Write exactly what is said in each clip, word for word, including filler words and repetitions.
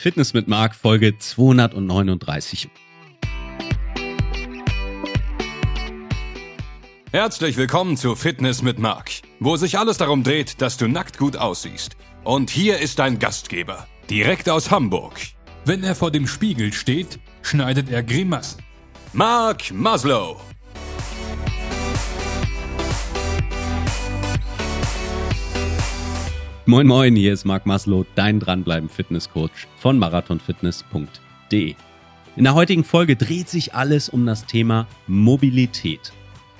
Fitness mit Marc, Folge zweihundertneununddreißig. Herzlich willkommen zu Fitness mit Marc, wo sich alles darum dreht, dass du nackt gut aussiehst. Und hier ist dein Gastgeber, direkt aus Hamburg. Wenn er vor dem Spiegel steht, schneidet er Grimassen. Marc Maslow. Moin moin, hier ist Marc Maslow, dein Dranbleiben Fitnesscoach von marathonfitness punkt de. In der heutigen Folge dreht sich alles um das Thema Mobilität.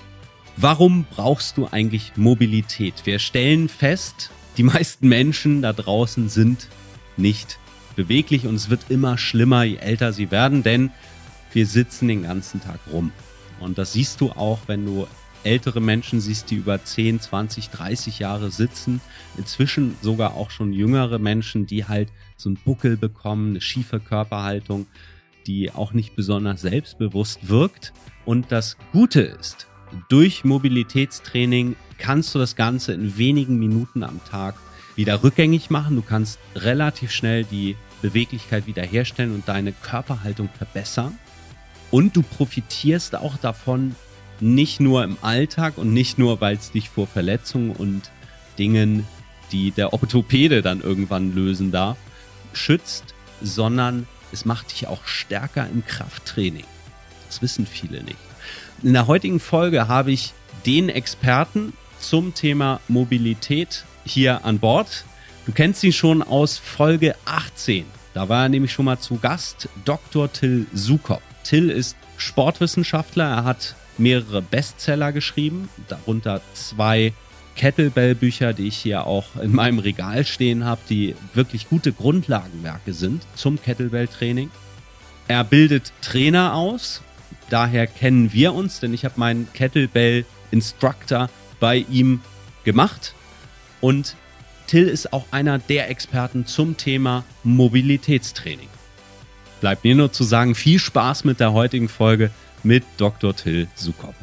Warum brauchst du eigentlich Mobilität? Wir stellen fest, die meisten Menschen da draußen sind nicht beweglich und es wird immer schlimmer, je älter sie werden, denn wir sitzen den ganzen Tag rum. Und das siehst du auch, wenn du ältere Menschen siehst, die über zehn, zwanzig, dreißig Jahre sitzen. Inzwischen sogar auch schon jüngere Menschen, die halt so einen Buckel bekommen, eine schiefe Körperhaltung, die auch nicht besonders selbstbewusst wirkt. Und das Gute ist, durch Mobilitätstraining kannst du das Ganze in wenigen Minuten am Tag wieder rückgängig machen. Du kannst relativ schnell die Beweglichkeit wiederherstellen und deine Körperhaltung verbessern. Und du profitierst auch davon, nicht nur im Alltag und nicht nur, weil es dich vor Verletzungen und Dingen, die der Orthopäde dann irgendwann lösen darf, schützt, sondern es macht dich auch stärker im Krafttraining. Das wissen viele nicht. In der heutigen Folge habe ich den Experten zum Thema Mobilität hier an Bord. Du kennst ihn schon aus Folge achtzehn. Da war er nämlich schon mal zu Gast, Doktor Till Sukop. Till ist Sportwissenschaftler. Er hat mehrere Bestseller geschrieben, darunter zwei Kettlebell-Bücher, die ich hier auch in meinem Regal stehen habe, die wirklich gute Grundlagenwerke sind zum Kettlebell-Training. Er bildet Trainer aus, daher kennen wir uns, denn ich habe meinen Kettlebell-Instructor bei ihm gemacht. Und Till ist auch einer der Experten zum Thema Mobilitätstraining. Bleibt mir nur zu sagen, viel Spaß mit der heutigen Folge mit Doktor Till Sukop.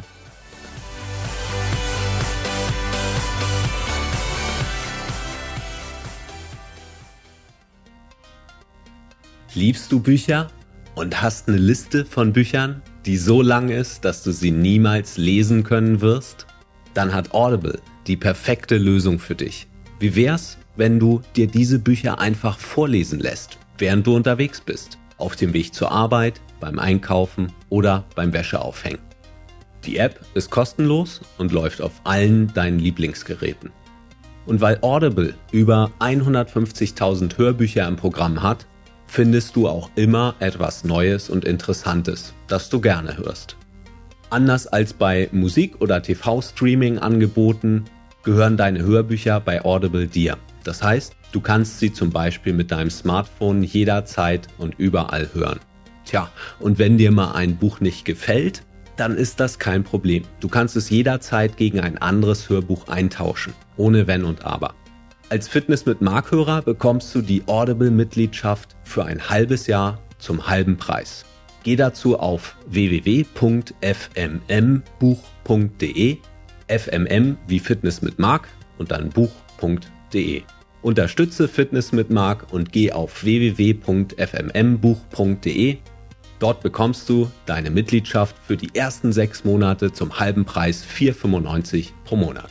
Liebst du Bücher und hast eine Liste von Büchern, die so lang ist, dass du sie niemals lesen können wirst? Dann hat Audible die perfekte Lösung für dich. Wie wär's, wenn du dir diese Bücher einfach vorlesen lässt, während du unterwegs bist? Auf dem Weg zur Arbeit, beim Einkaufen oder beim Wäscheaufhängen. Die App ist kostenlos und läuft auf allen deinen Lieblingsgeräten. Und weil Audible über hundertfünfzigtausend Hörbücher im Programm hat, findest du auch immer etwas Neues und Interessantes, das du gerne hörst. Anders als bei Musik- oder T V-Streaming-Angeboten gehören deine Hörbücher bei Audible dir. Das heißt, du kannst sie zum Beispiel mit deinem Smartphone jederzeit und überall hören. Tja, und wenn dir mal ein Buch nicht gefällt, dann ist das kein Problem. Du kannst es jederzeit gegen ein anderes Hörbuch eintauschen, ohne Wenn und Aber. Als Fitness mit Marc-Hörer bekommst du die Audible-Mitgliedschaft für ein halbes Jahr zum halben Preis. Geh dazu auf w w w punkt f m m buch punkt de, F M M wie Fitness mit Marc und dann buch punkt de. Unterstütze Fitness mit Marc und geh auf w w w punkt f m m buch punkt de. Dort bekommst du deine Mitgliedschaft für die ersten sechs Monate zum halben Preis vier Euro fünfundneunzig pro Monat.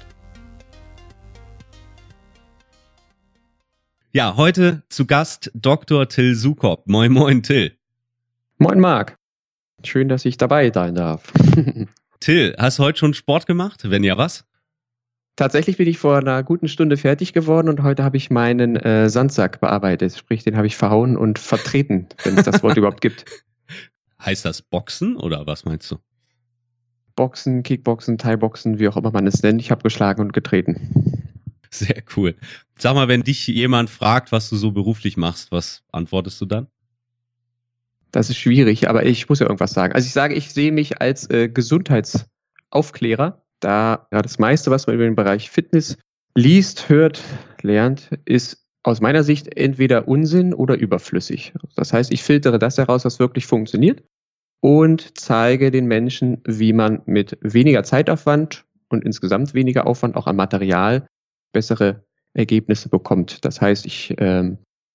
Ja, heute zu Gast Doktor Till Sukop. Moin moin Till. Moin Marc. Schön, dass ich dabei sein darf. Till, hast du heute schon Sport gemacht? Wenn ja, was? Tatsächlich bin ich vor einer guten Stunde fertig geworden und heute habe ich meinen äh, Sandsack bearbeitet. Sprich, den habe ich verhauen und vertreten, wenn es das Wort überhaupt gibt. Heißt das Boxen oder was meinst du? Boxen, Kickboxen, Thai-Boxen, wie auch immer man es nennt. Ich habe geschlagen und getreten. Sehr cool. Sag mal, wenn dich jemand fragt, was du so beruflich machst, was antwortest du dann? Das ist schwierig, aber ich muss ja irgendwas sagen. Also ich sage, ich sehe mich als äh, Gesundheitsaufklärer, da ja, das meiste, was man über den Bereich Fitness liest, hört, lernt, ist aus meiner Sicht entweder Unsinn oder überflüssig. Das heißt, ich filtere das heraus, was wirklich funktioniert und zeige den Menschen, wie man mit weniger Zeitaufwand und insgesamt weniger Aufwand auch an Material bessere Ergebnisse bekommt. Das heißt, ich ähm,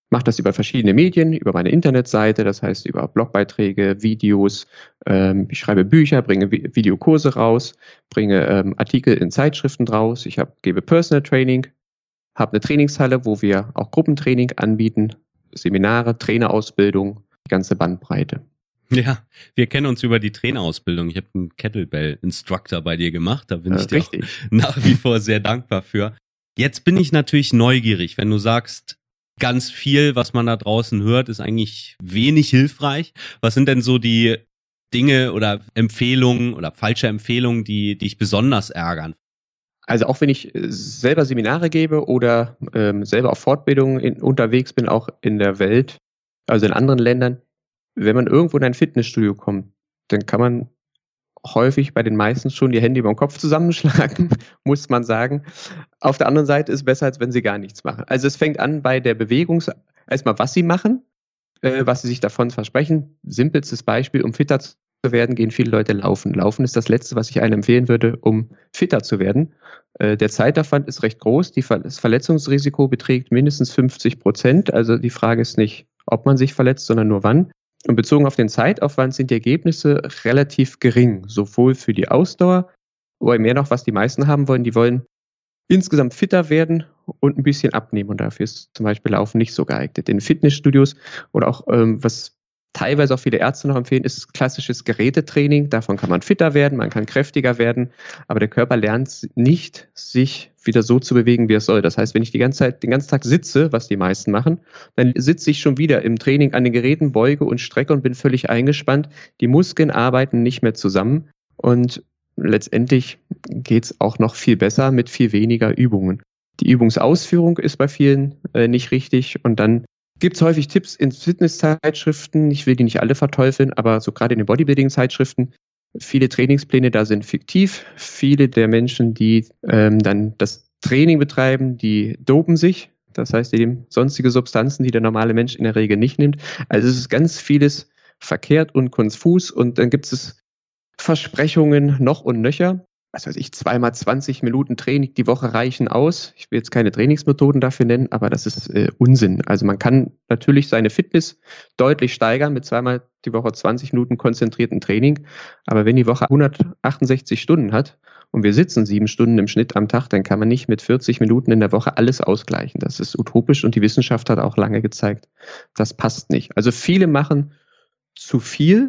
mache das über verschiedene Medien, über meine Internetseite, das heißt über Blogbeiträge, Videos, ähm, ich schreibe Bücher, bringe Vi- Videokurse raus, bringe ähm, Artikel in Zeitschriften raus, ich hab, gebe Personal Training, habe eine Trainingshalle, wo wir auch Gruppentraining anbieten, Seminare, Trainerausbildung, die ganze Bandbreite. Ja, wir kennen uns über die Trainerausbildung. Ich habe einen Kettlebell-Instructor bei dir gemacht, da bin Äh, ich dir auch richtig. nach wie vor sehr dankbar für. Jetzt bin ich natürlich neugierig, wenn du sagst, ganz viel, was man da draußen hört, ist eigentlich wenig hilfreich. Was sind denn so die Dinge oder Empfehlungen oder falsche Empfehlungen, die dich besonders ärgern? Also auch wenn ich äh, selber Seminare gebe oder ähm, selber auf Fortbildungen in, unterwegs bin, auch in der Welt, also in anderen Ländern, wenn man irgendwo in ein Fitnessstudio kommt, dann kann man häufig bei den meisten schon die Hände über den Kopf zusammenschlagen, muss man sagen. Auf der anderen Seite ist es besser, als wenn sie gar nichts machen. Also es fängt an bei der Bewegung, erstmal was sie machen, äh, was sie sich davon versprechen. Simpelstes Beispiel, um fitter zu werden, gehen viele Leute laufen. Laufen ist das Letzte, was ich einem empfehlen würde, um fitter zu werden. Äh, der Zeitaufwand ist recht groß, die Ver- das Verletzungsrisiko beträgt mindestens fünfzig Prozent. Also die Frage ist nicht, ob man sich verletzt, sondern nur wann. Und bezogen auf den Zeitaufwand sind die Ergebnisse relativ gering, sowohl für die Ausdauer, aber mehr noch, was die meisten haben wollen. Die wollen insgesamt fitter werden und ein bisschen abnehmen. Und dafür ist zum Beispiel Laufen nicht so geeignet. In Fitnessstudios oder auch, ähm, was teilweise auch viele Ärzte noch empfehlen, ist klassisches Gerätetraining. Davon kann man fitter werden, man kann kräftiger werden, aber der Körper lernt nicht, sich wieder so zu bewegen, wie er soll. Das heißt, wenn ich die ganze Zeit, den ganzen Tag sitze, was die meisten machen, dann sitze ich schon wieder im Training an den Geräten, beuge und strecke und bin völlig eingespannt. Die Muskeln arbeiten nicht mehr zusammen und letztendlich geht's auch noch viel besser mit viel weniger Übungen. Die Übungsausführung ist bei vielen äh, nicht richtig und dann gibt es häufig Tipps in Fitnesszeitschriften. Ich will die nicht alle verteufeln, aber so gerade in den Bodybuilding-Zeitschriften, viele Trainingspläne da sind fiktiv. Viele der Menschen, die ähm, dann das Training betreiben, die dopen sich. Das heißt, die nehmen sonstige Substanzen, die der normale Mensch in der Regel nicht nimmt. Also es ist ganz vieles verkehrt und konfus und dann gibt es Versprechungen noch und nöcher. Was weiß ich, zweimal zwanzig Minuten Training die Woche reichen aus. Ich will jetzt keine Trainingsmethoden dafür nennen, aber das ist äh, Unsinn. Also man kann natürlich seine Fitness deutlich steigern mit zweimal die Woche zwanzig Minuten konzentrierten Training. Aber wenn die Woche hundertachtundsechzig Stunden hat und wir sitzen sieben Stunden im Schnitt am Tag, dann kann man nicht mit vierzig Minuten in der Woche alles ausgleichen. Das ist utopisch und die Wissenschaft hat auch lange gezeigt, das passt nicht. Also viele machen zu viel,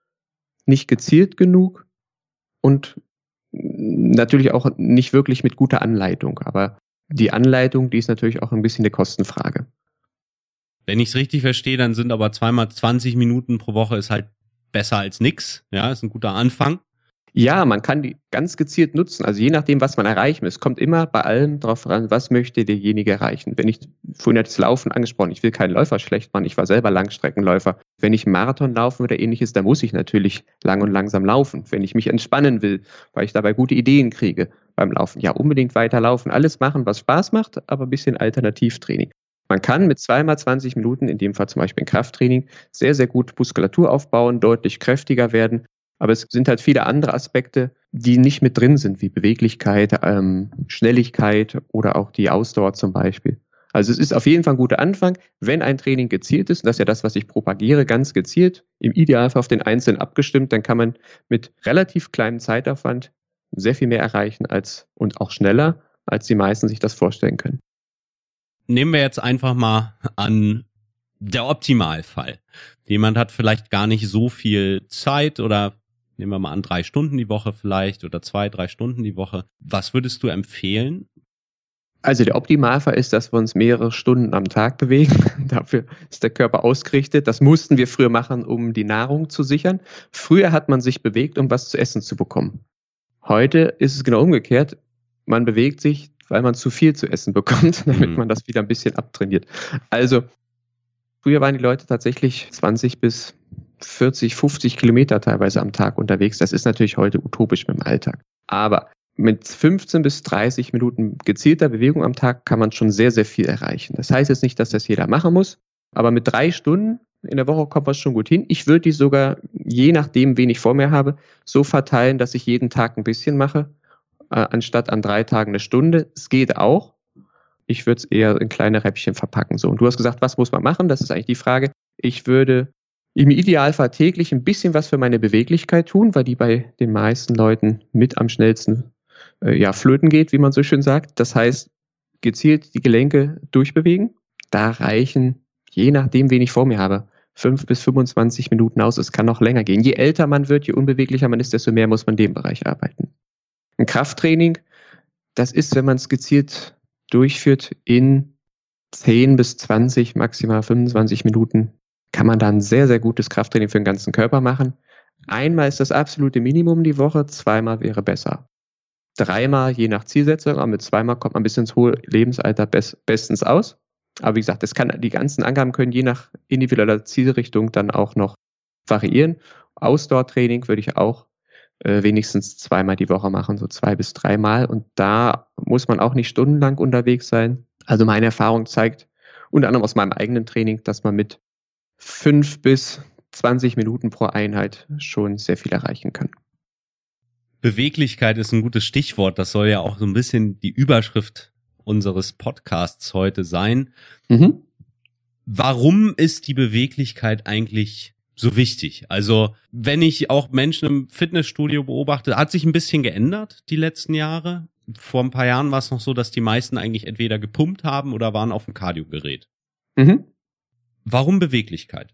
nicht gezielt genug und natürlich auch nicht wirklich mit guter Anleitung, aber die Anleitung, die ist natürlich auch ein bisschen eine Kostenfrage. Wenn ich es richtig verstehe, dann sind aber zweimal zwanzig Minuten pro Woche ist halt besser als nix. Ja, ist ein guter Anfang. Ja, man kann die ganz gezielt nutzen, also je nachdem, was man erreichen will. Es kommt immer bei allem darauf ran, was möchte derjenige erreichen. Wenn ich, vorhin hat das Laufen angesprochen, ich will keinen Läufer schlecht machen, ich war selber Langstreckenläufer. Wenn ich einen Marathon laufen oder ähnliches, dann muss ich natürlich lang und langsam laufen. Wenn ich mich entspannen will, weil ich dabei gute Ideen kriege beim Laufen, ja unbedingt weiter laufen. Alles machen, was Spaß macht, aber ein bisschen Alternativtraining. Man kann mit zweimal zwanzig Minuten, in dem Fall zum Beispiel ein Krafttraining, sehr, sehr gut Muskulatur aufbauen, deutlich kräftiger werden. Aber es sind halt viele andere Aspekte, die nicht mit drin sind, wie Beweglichkeit, ähm, Schnelligkeit oder auch die Ausdauer zum Beispiel. Also es ist auf jeden Fall ein guter Anfang, wenn ein Training gezielt ist. Und das ist ja das, was ich propagiere, ganz gezielt, im Idealfall auf den Einzelnen abgestimmt. Dann kann man mit relativ kleinem Zeitaufwand sehr viel mehr erreichen als und auch schneller, als die meisten sich das vorstellen können. Nehmen wir jetzt einfach mal an, der Optimalfall. Jemand hat vielleicht gar nicht so viel Zeit oder nehmen wir mal an, drei Stunden die Woche vielleicht oder zwei, drei Stunden die Woche. Was würdest du empfehlen? Also der Optimalfall ist, dass wir uns mehrere Stunden am Tag bewegen. Dafür ist der Körper ausgerichtet. Das mussten wir früher machen, um die Nahrung zu sichern. Früher hat man sich bewegt, um was zu essen zu bekommen. Heute ist es genau umgekehrt. Man bewegt sich, weil man zu viel zu essen bekommt, damit mhm. man das wieder ein bisschen abtrainiert. Also früher waren die Leute tatsächlich zwanzig bis vierzig, fünfzig Kilometer teilweise am Tag unterwegs. Das ist natürlich heute utopisch mit dem Alltag. Aber mit fünfzehn bis dreißig Minuten gezielter Bewegung am Tag kann man schon sehr, sehr viel erreichen. Das heißt jetzt nicht, dass das jeder machen muss, aber mit drei Stunden in der Woche kommt man schon gut hin. Ich würde die sogar, je nachdem, wen ich vor mir habe, so verteilen, dass ich jeden Tag ein bisschen mache, äh, anstatt an drei Tagen eine Stunde. Es geht auch. Ich würde es eher in kleine Räppchen verpacken. So. Und du hast gesagt, was muss man machen? Das ist eigentlich die Frage. Ich würde im Idealfall täglich ein bisschen was für meine Beweglichkeit tun, weil die bei den meisten Leuten mit am schnellsten äh, ja, flöten geht, wie man so schön sagt. Das heißt, gezielt die Gelenke durchbewegen. Da reichen, je nachdem, wen ich vor mir habe, fünf bis fünfundzwanzig Minuten aus. Es kann noch länger gehen. Je älter man wird, je unbeweglicher man ist, desto mehr muss man in dem Bereich arbeiten. Ein Krafttraining, das ist, wenn man es gezielt durchführt, in zehn bis zwanzig, maximal fünfundzwanzig Minuten, kann man da ein sehr, sehr gutes Krafttraining für den ganzen Körper machen. Einmal ist das absolute Minimum die Woche, zweimal wäre besser. Dreimal, je nach Zielsetzung, aber mit zweimal kommt man bis ins hohe Lebensalter best, bestens aus. Aber wie gesagt, das kann, die ganzen Angaben können je nach individueller Zielrichtung dann auch noch variieren. Ausdauertraining würde ich auch äh, wenigstens zweimal die Woche machen, so zwei bis dreimal. Und da muss man auch nicht stundenlang unterwegs sein. Also meine Erfahrung zeigt, unter anderem aus meinem eigenen Training, dass man mit fünf bis zwanzig Minuten pro Einheit schon sehr viel erreichen kann. Beweglichkeit ist ein gutes Stichwort. Das soll ja auch so ein bisschen die Überschrift unseres Podcasts heute sein. Mhm. Warum ist die Beweglichkeit eigentlich so wichtig? Also, wenn ich auch Menschen im Fitnessstudio beobachte, hat sich ein bisschen geändert die letzten Jahre. Vor ein paar Jahren war es noch so, dass die meisten eigentlich entweder gepumpt haben oder waren auf dem Cardio-Gerät. Mhm. Warum Beweglichkeit?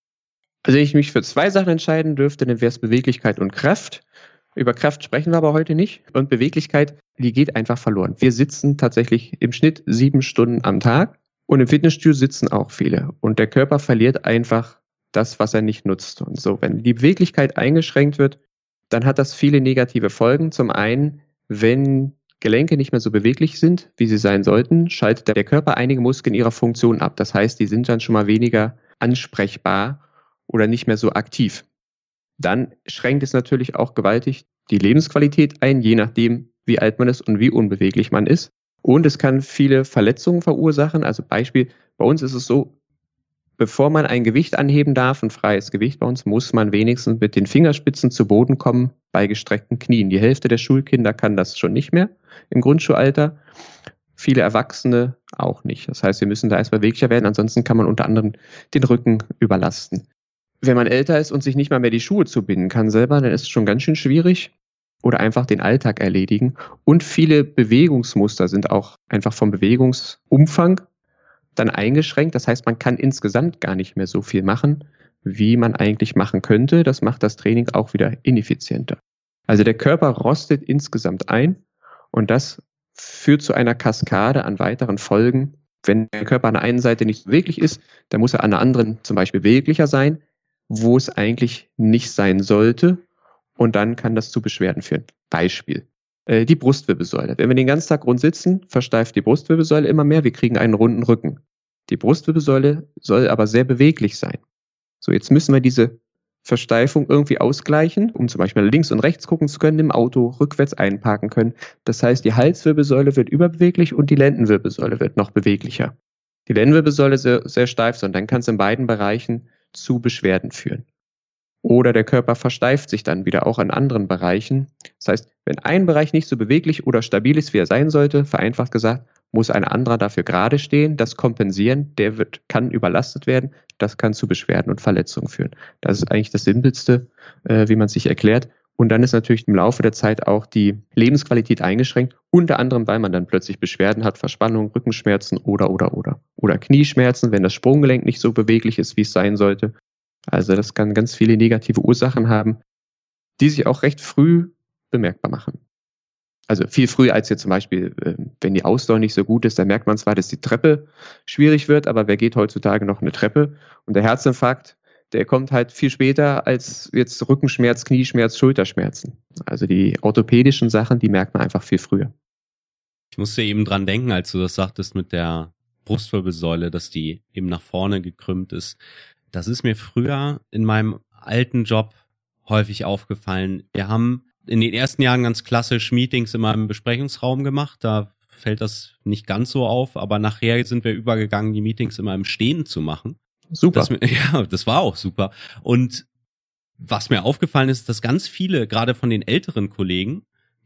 Also wenn ich mich für zwei Sachen entscheiden dürfte, dann wäre es Beweglichkeit und Kraft. Über Kraft sprechen wir aber heute nicht. Und Beweglichkeit, die geht einfach verloren. Wir sitzen tatsächlich im Schnitt sieben Stunden am Tag und im Fitnessstudio sitzen auch viele. Und der Körper verliert einfach das, was er nicht nutzt. Und so, wenn die Beweglichkeit eingeschränkt wird, dann hat das viele negative Folgen. Zum einen, wenn Gelenke nicht mehr so beweglich sind, wie sie sein sollten, schaltet der Körper einige Muskeln ihrer Funktion ab. Das heißt, die sind dann schon mal weniger ansprechbar oder nicht mehr so aktiv. Dann schränkt es natürlich auch gewaltig die Lebensqualität ein, je nachdem, wie alt man ist und wie unbeweglich man ist. Und es kann viele Verletzungen verursachen. Also Beispiel, bei uns ist es so, bevor man ein Gewicht anheben darf, ein freies Gewicht bei uns, muss man wenigstens mit den Fingerspitzen zu Boden kommen bei gestreckten Knien. Die Hälfte der Schulkinder kann das schon nicht mehr im Grundschulalter. Viele Erwachsene auch nicht. Das heißt, wir müssen da erstmal beweglicher werden. Ansonsten kann man unter anderem den Rücken überlasten. Wenn man älter ist und sich nicht mal mehr die Schuhe zubinden kann selber, dann ist es schon ganz schön schwierig. Oder einfach den Alltag erledigen. Und viele Bewegungsmuster sind auch einfach vom Bewegungsumfang dann eingeschränkt. Das heißt, man kann insgesamt gar nicht mehr so viel machen, wie man eigentlich machen könnte. Das macht das Training auch wieder ineffizienter. Also der Körper rostet insgesamt ein und das führt zu einer Kaskade an weiteren Folgen. Wenn der Körper an der einen Seite nicht beweglich ist, dann muss er an der anderen zum Beispiel beweglicher sein, wo es eigentlich nicht sein sollte. Und dann kann das zu Beschwerden führen. Beispiel, äh, die Brustwirbelsäule. Wenn wir den ganzen Tag rund sitzen, versteift die Brustwirbelsäule immer mehr. Wir kriegen einen runden Rücken. Die Brustwirbelsäule soll aber sehr beweglich sein. So, jetzt müssen wir diese Versteifung irgendwie ausgleichen, um zum Beispiel links und rechts gucken zu können, im Auto rückwärts einparken können. Das heißt, die Halswirbelsäule wird überbeweglich und die Lendenwirbelsäule wird noch beweglicher. Die Lendenwirbelsäule sehr, sehr steif, sondern dann kann es in beiden Bereichen zu Beschwerden führen. Oder der Körper versteift sich dann wieder auch an anderen Bereichen. Das heißt, wenn ein Bereich nicht so beweglich oder stabil ist, wie er sein sollte, vereinfacht gesagt, muss ein anderer dafür gerade stehen, das kompensieren, der wird, kann überlastet werden, das kann zu Beschwerden und Verletzungen führen. Das ist eigentlich das Simpelste, äh, wie man sich erklärt. Und dann ist natürlich im Laufe der Zeit auch die Lebensqualität eingeschränkt, unter anderem, weil man dann plötzlich Beschwerden hat, Verspannung, Rückenschmerzen oder, oder, oder. Oder Knieschmerzen, wenn das Sprunggelenk nicht so beweglich ist, wie es sein sollte. Also das kann ganz viele negative Ursachen haben, die sich auch recht früh bemerkbar machen. Also viel früher als jetzt zum Beispiel, wenn die Ausdauer nicht so gut ist, dann merkt man zwar, dass die Treppe schwierig wird, aber wer geht heutzutage noch eine Treppe? Und der Herzinfarkt, der kommt halt viel später als jetzt Rückenschmerz, Knieschmerz, Schulterschmerzen. Also die orthopädischen Sachen, die merkt man einfach viel früher. Ich musste eben dran denken, als du das sagtest mit der Brustwirbelsäule, dass die eben nach vorne gekrümmt ist. Das ist mir früher in meinem alten Job häufig aufgefallen. Wir haben in den ersten Jahren ganz klassisch Meetings in meinem Besprechungsraum gemacht. Da fällt das nicht ganz so auf, aber nachher sind wir übergegangen, die Meetings immer im Stehen zu machen. Super. Das, ja, das war auch super. Und was mir aufgefallen ist, dass ganz viele, gerade von den älteren Kollegen,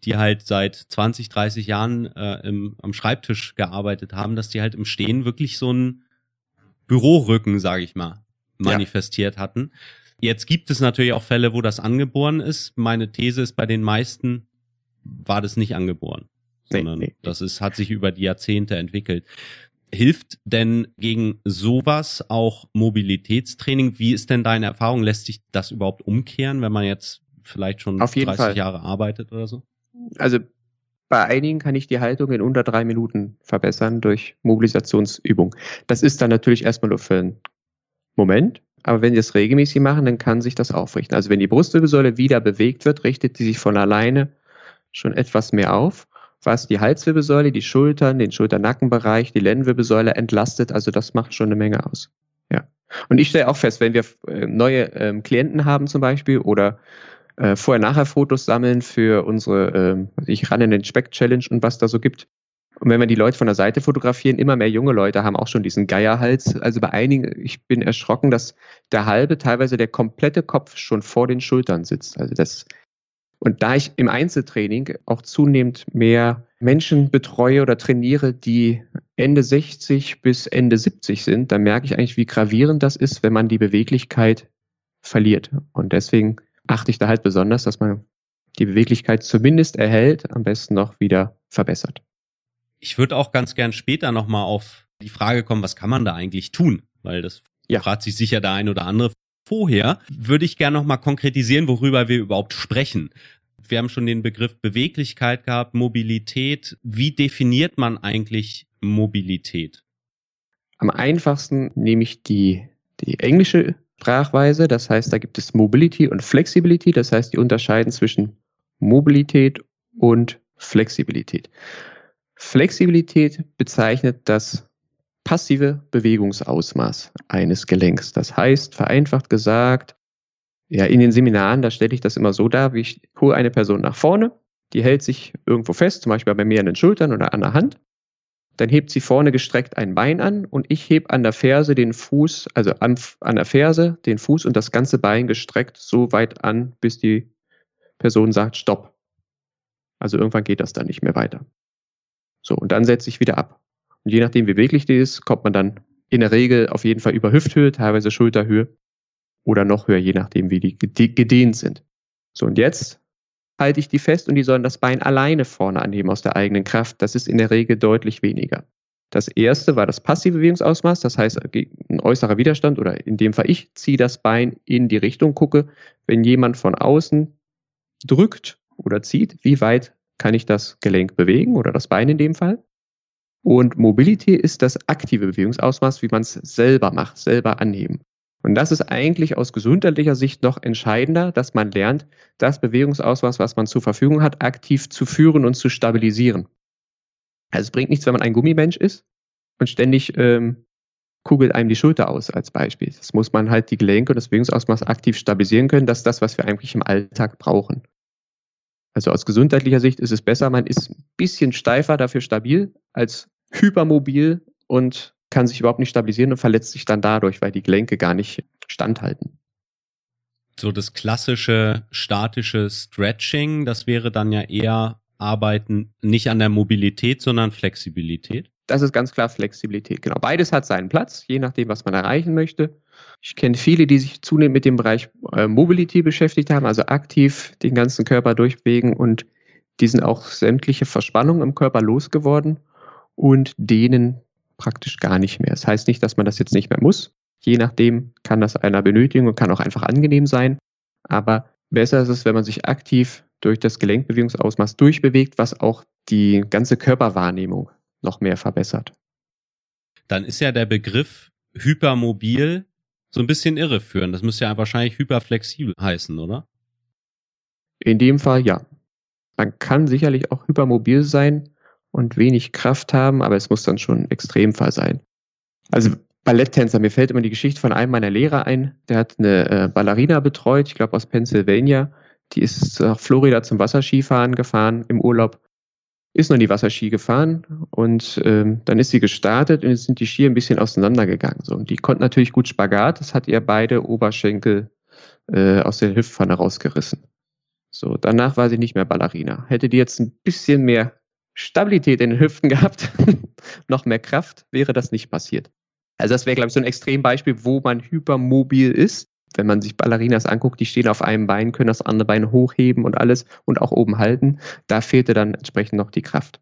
die halt seit zwanzig, dreißig Jahren äh, im, am Schreibtisch gearbeitet haben, dass die halt im Stehen wirklich so einen Bürorücken, sage ich mal, manifestiert ja. hatten. Jetzt gibt es natürlich auch Fälle, wo das angeboren ist. Meine These ist, bei den meisten war das nicht angeboren, nee, sondern nee, das ist, hat sich über die Jahrzehnte entwickelt. Hilft denn gegen sowas auch Mobilitätstraining? Wie ist denn deine Erfahrung? Lässt sich das überhaupt umkehren, wenn man jetzt vielleicht schon dreißig Fall. Jahre arbeitet oder so? Also bei einigen kann ich die Haltung in unter drei Minuten verbessern durch Mobilisationsübung. Das ist dann natürlich erstmal nur für einen Moment, aber wenn die das regelmäßig machen, dann kann sich das aufrichten. Also wenn die Brustwirbelsäule wieder bewegt wird, richtet die sich von alleine schon etwas mehr auf, was die Halswirbelsäule, die Schultern, den Schulter-Nackenbereich, die Lendenwirbelsäule entlastet. Also das macht schon eine Menge aus. Ja. Und ich stelle auch fest, wenn wir äh, neue ähm, Klienten haben zum Beispiel oder äh, Vorher-Nachher-Fotos sammeln für unsere ähm, ich Run in den Speck-Challenge und was da so gibt. Und wenn wir die Leute von der Seite fotografieren, immer mehr junge Leute haben auch schon diesen Geierhals. Also bei einigen, ich bin erschrocken, dass der halbe, teilweise der komplette Kopf schon vor den Schultern sitzt. Also das Und da ich im Einzeltraining auch zunehmend mehr Menschen betreue oder trainiere, die Ende sechzig bis Ende siebzig sind, dann merke ich eigentlich, wie gravierend das ist, wenn man die Beweglichkeit verliert. Und deswegen achte ich da halt besonders, dass man die Beweglichkeit zumindest erhält, am besten noch wieder verbessert. Ich würde auch ganz gern später nochmal auf die Frage kommen, was kann man da eigentlich tun? Weil das ja. fragt sich sicher der ein oder andere. Vorher würde ich gerne nochmal konkretisieren, worüber wir überhaupt sprechen. Wir haben schon den Begriff Beweglichkeit gehabt, Mobilität. Wie definiert man eigentlich Mobilität? Am einfachsten nehme ich die, die englische Sprachweise. Das heißt, da gibt es Mobility und Flexibility. Das heißt, die unterscheiden zwischen Mobilität und Flexibilität. Flexibilität bezeichnet das passive Bewegungsausmaß eines Gelenks. Das heißt, vereinfacht gesagt, ja, in den Seminaren, da stelle ich das immer so dar, wie ich hole eine Person nach vorne, die hält sich irgendwo fest, zum Beispiel bei mir an den Schultern oder an der Hand, dann hebt sie vorne gestreckt ein Bein an und ich hebe an der Ferse den Fuß, also an, an der Ferse den Fuß und das ganze Bein gestreckt so weit an, bis die Person sagt, stopp. Also irgendwann geht das dann nicht mehr weiter. So, und dann setze ich wieder ab. Und je nachdem, wie beweglich die ist, kommt man dann in der Regel auf jeden Fall über Hüfthöhe, teilweise Schulterhöhe oder noch höher, je nachdem, wie die gedehnt sind. So, und jetzt halte ich die fest und die sollen das Bein alleine vorne anheben aus der eigenen Kraft. Das ist in der Regel deutlich weniger. Das erste war das passive Bewegungsausmaß, das heißt ein äußerer Widerstand oder in dem Fall ich ziehe das Bein in die Richtung, gucke, wenn jemand von außen drückt oder zieht, wie weit kann ich das Gelenk bewegen oder das Bein in dem Fall. Und Mobility ist das aktive Bewegungsausmaß, wie man es selber macht, selber anheben. Und das ist eigentlich aus gesundheitlicher Sicht noch entscheidender, dass man lernt, das Bewegungsausmaß, was man zur Verfügung hat, aktiv zu führen und zu stabilisieren. Also es bringt nichts, wenn man ein Gummimensch ist und ständig ähm, kugelt einem die Schulter aus als Beispiel. Das muss man halt die Gelenke und das Bewegungsausmaß aktiv stabilisieren können. Das ist das, was wir eigentlich im Alltag brauchen. Also aus gesundheitlicher Sicht ist es besser, man ist ein bisschen steifer, dafür stabil, als hypermobil und kann sich überhaupt nicht stabilisieren und verletzt sich dann dadurch, weil die Gelenke gar nicht standhalten. So das klassische statische Stretching, das wäre dann ja eher Arbeiten nicht an der Mobilität, sondern Flexibilität. Das ist ganz klar Flexibilität, genau. Beides hat seinen Platz, je nachdem, was man erreichen möchte. Ich kenne viele, die sich zunehmend mit dem Bereich äh, Mobility beschäftigt haben, also aktiv den ganzen Körper durchbewegen und die sind auch sämtliche Verspannungen im Körper losgeworden und denen praktisch gar nicht mehr. Das heißt nicht, dass man das jetzt nicht mehr muss. Je nachdem kann das einer benötigen und kann auch einfach angenehm sein. Aber besser ist es, wenn man sich aktiv durch das Gelenkbewegungsausmaß durchbewegt, was auch die ganze Körperwahrnehmung noch mehr verbessert. Dann ist ja der Begriff hypermobil so ein bisschen irreführend. Das müsste ja wahrscheinlich hyperflexibel heißen, oder? In dem Fall ja. Man kann sicherlich auch hypermobil sein und wenig Kraft haben, aber es muss dann schon ein Extremfall sein. Also Balletttänzer, mir fällt immer die Geschichte von einem meiner Lehrer ein, der hat eine äh, Ballerina betreut, ich glaube aus Pennsylvania, die ist nach Florida zum Wasserskifahren gefahren im Urlaub, ist noch in die Wasserski gefahren und ähm, dann ist sie gestartet und jetzt sind die Skier ein bisschen auseinandergegangen. So. Und die konnten natürlich gut Spagat, das hat ihr beide Oberschenkel äh, aus der Hüftpfanne rausgerissen. So, danach war sie nicht mehr Ballerina. Hätte die jetzt ein bisschen mehr Stabilität in den Hüften gehabt, noch mehr Kraft, wäre das nicht passiert. Also das wäre, glaube ich, so ein Extrembeispiel, wo man hypermobil ist. Wenn man sich Ballerinas anguckt, die stehen auf einem Bein, können das andere Bein hochheben und alles und auch oben halten. Da fehlte dann entsprechend noch die Kraft.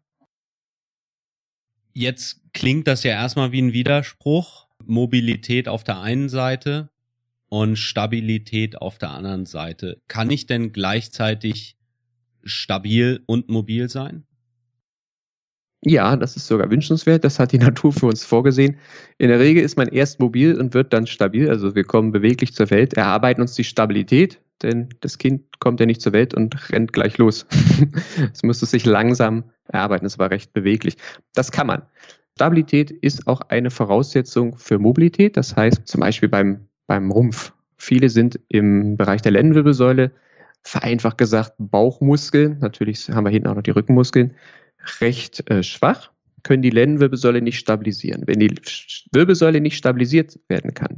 Jetzt klingt das ja erstmal wie ein Widerspruch. Mobilität auf der einen Seite und Stabilität auf der anderen Seite. Kann ich denn gleichzeitig stabil und mobil sein? Ja, das ist sogar wünschenswert. Das hat die Natur für uns vorgesehen. In der Regel ist man erst mobil und wird dann stabil. Also wir kommen beweglich zur Welt, erarbeiten uns die Stabilität, denn das Kind kommt ja nicht zur Welt und rennt gleich los. Es müsste sich langsam erarbeiten. Es war recht beweglich. Das kann man. Stabilität ist auch eine Voraussetzung für Mobilität. Das heißt zum Beispiel beim, beim Rumpf. Viele sind im Bereich der Lendenwirbelsäule, vereinfacht gesagt Bauchmuskeln. Natürlich haben wir hinten auch noch die Rückenmuskeln. Recht äh, schwach, können die Lendenwirbelsäule nicht stabilisieren. Wenn die Wirbelsäule nicht stabilisiert werden kann,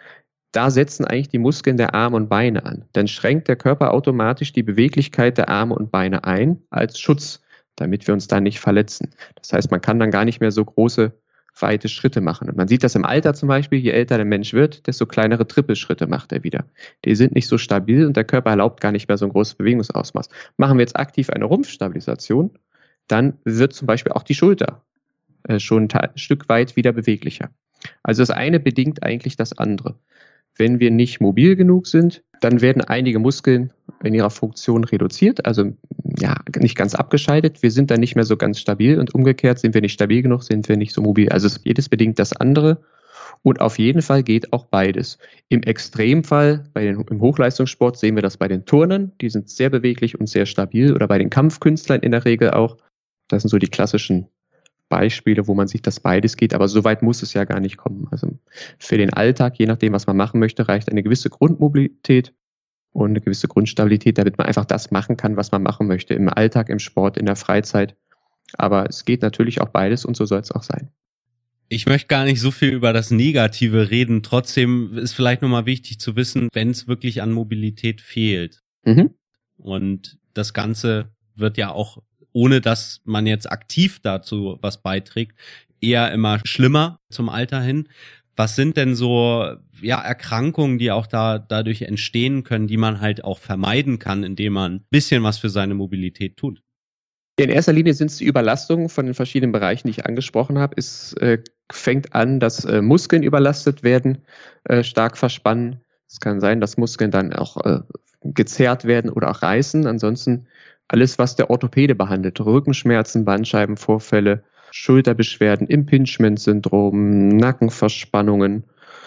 da setzen eigentlich die Muskeln der Arme und Beine an. Dann schränkt der Körper automatisch die Beweglichkeit der Arme und Beine ein als Schutz, damit wir uns da nicht verletzen. Das heißt, man kann dann gar nicht mehr so große, weite Schritte machen. Und man sieht das im Alter zum Beispiel, je älter der Mensch wird, desto kleinere Trippelschritte macht er wieder. Die sind nicht so stabil und der Körper erlaubt gar nicht mehr so ein großes Bewegungsausmaß. Machen wir jetzt aktiv eine Rumpfstabilisation, dann wird zum Beispiel auch die Schulter äh, schon ein Stück weit wieder beweglicher. Also das eine bedingt eigentlich das andere. Wenn wir nicht mobil genug sind, dann werden einige Muskeln in ihrer Funktion reduziert, also ja, nicht ganz abgeschaltet. Wir sind dann nicht mehr so ganz stabil und umgekehrt sind wir nicht stabil genug, sind wir nicht so mobil. Also es, jedes bedingt das andere und auf jeden Fall geht auch beides. Im Extremfall, bei den, im Hochleistungssport sehen wir das bei den Turnern, die sind sehr beweglich und sehr stabil, oder bei den Kampfkünstlern in der Regel auch. Das sind so die klassischen Beispiele, wo man sieht, dass beides geht, aber so weit muss es ja gar nicht kommen. Also für den Alltag, je nachdem, was man machen möchte, reicht eine gewisse Grundmobilität und eine gewisse Grundstabilität, damit man einfach das machen kann, was man machen möchte, im Alltag, im Sport, in der Freizeit. Aber es geht natürlich auch beides und so soll es auch sein. Ich möchte gar nicht so viel über das Negative reden. Trotzdem ist vielleicht nochmal wichtig zu wissen, wenn es wirklich an Mobilität fehlt. Mhm. Und das Ganze wird ja auch, ohne dass man jetzt aktiv dazu was beiträgt, eher immer schlimmer zum Alter hin. Was sind denn so ja Erkrankungen, die auch da dadurch entstehen können, die man halt auch vermeiden kann, indem man ein bisschen was für seine Mobilität tut? In erster Linie sind es die Überlastungen von den verschiedenen Bereichen, die ich angesprochen habe. Es äh, fängt an, dass äh, Muskeln überlastet werden, äh, stark verspannen. Es kann sein, dass Muskeln dann auch äh, gezerrt werden oder auch reißen. Ansonsten alles, was der Orthopäde behandelt, Rückenschmerzen, Bandscheibenvorfälle, Schulterbeschwerden, Impingement-Syndrom, Nackenverspannungen,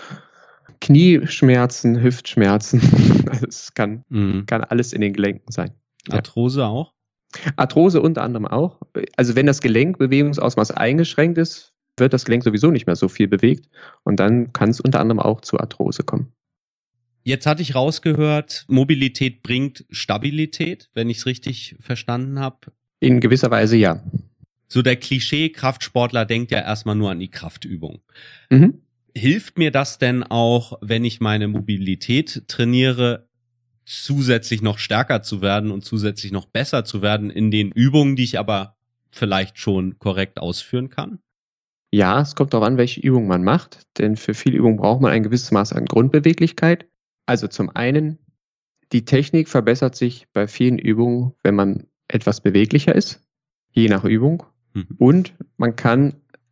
Knieschmerzen, Hüftschmerzen. Es kann, mhm. kann alles in den Gelenken sein. Arthrose ja. auch? Arthrose unter anderem auch. Also wenn das Gelenkbewegungsausmaß eingeschränkt ist, wird das Gelenk sowieso nicht mehr so viel bewegt und dann kann es unter anderem auch zu Arthrose kommen. Jetzt hatte ich rausgehört, Mobilität bringt Stabilität, wenn ich es richtig verstanden habe. In gewisser Weise ja. So der Klischee-Kraftsportler denkt ja erstmal nur an die Kraftübung. Mhm. Hilft mir das denn auch, wenn ich meine Mobilität trainiere, zusätzlich noch stärker zu werden und zusätzlich noch besser zu werden in den Übungen, die ich aber vielleicht schon korrekt ausführen kann? Ja, es kommt darauf an, welche Übung man macht, denn für viele Übungen braucht man ein gewisses Maß an Grundbeweglichkeit. Also zum einen, die Technik verbessert sich bei vielen Übungen, wenn man etwas beweglicher ist, je nach Übung. Mhm. Und man kann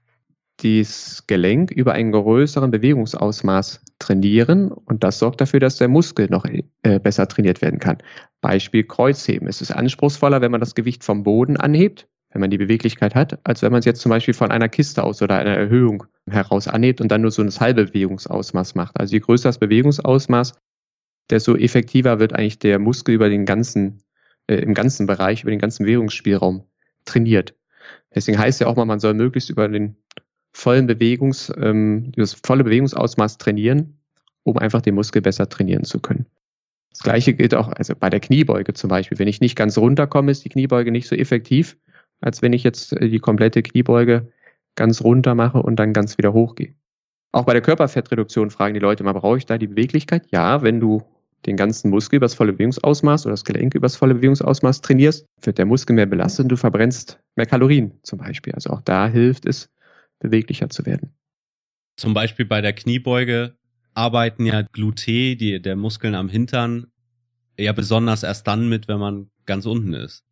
das Gelenk über einen größeren Bewegungsausmaß trainieren und das sorgt dafür, dass der Muskel noch äh, besser trainiert werden kann. Beispiel Kreuzheben. Es ist anspruchsvoller, wenn man das Gewicht vom Boden anhebt, wenn man die Beweglichkeit hat, als wenn man es jetzt zum Beispiel von einer Kiste aus oder einer Erhöhung heraus anhebt und dann nur so ein halbes Bewegungsausmaß macht. Also je größer das Bewegungsausmaß, desto effektiver wird eigentlich der Muskel über den ganzen, äh, im ganzen Bereich, über den ganzen Bewegungsspielraum trainiert. Deswegen heißt ja auch mal, man soll möglichst über den vollen Bewegungs, ähm, das volle Bewegungsausmaß trainieren, um einfach den Muskel besser trainieren zu können. Das Gleiche gilt auch also bei der Kniebeuge zum Beispiel. Wenn ich nicht ganz runterkomme, ist die Kniebeuge nicht so effektiv, als wenn ich jetzt die komplette Kniebeuge ganz runter mache und dann ganz wieder hochgehe. Auch bei der Körperfettreduktion fragen die Leute mal, brauche ich da die Beweglichkeit? Ja, wenn du den ganzen Muskel übers volle Bewegungsausmaß oder das Gelenk übers volle Bewegungsausmaß trainierst, wird der Muskel mehr belastet und du verbrennst mehr Kalorien zum Beispiel. Also auch da hilft es, beweglicher zu werden. Zum Beispiel bei der Kniebeuge arbeiten ja Glutae, die, der Muskeln am Hintern, ja besonders erst dann mit, wenn man ganz unten ist.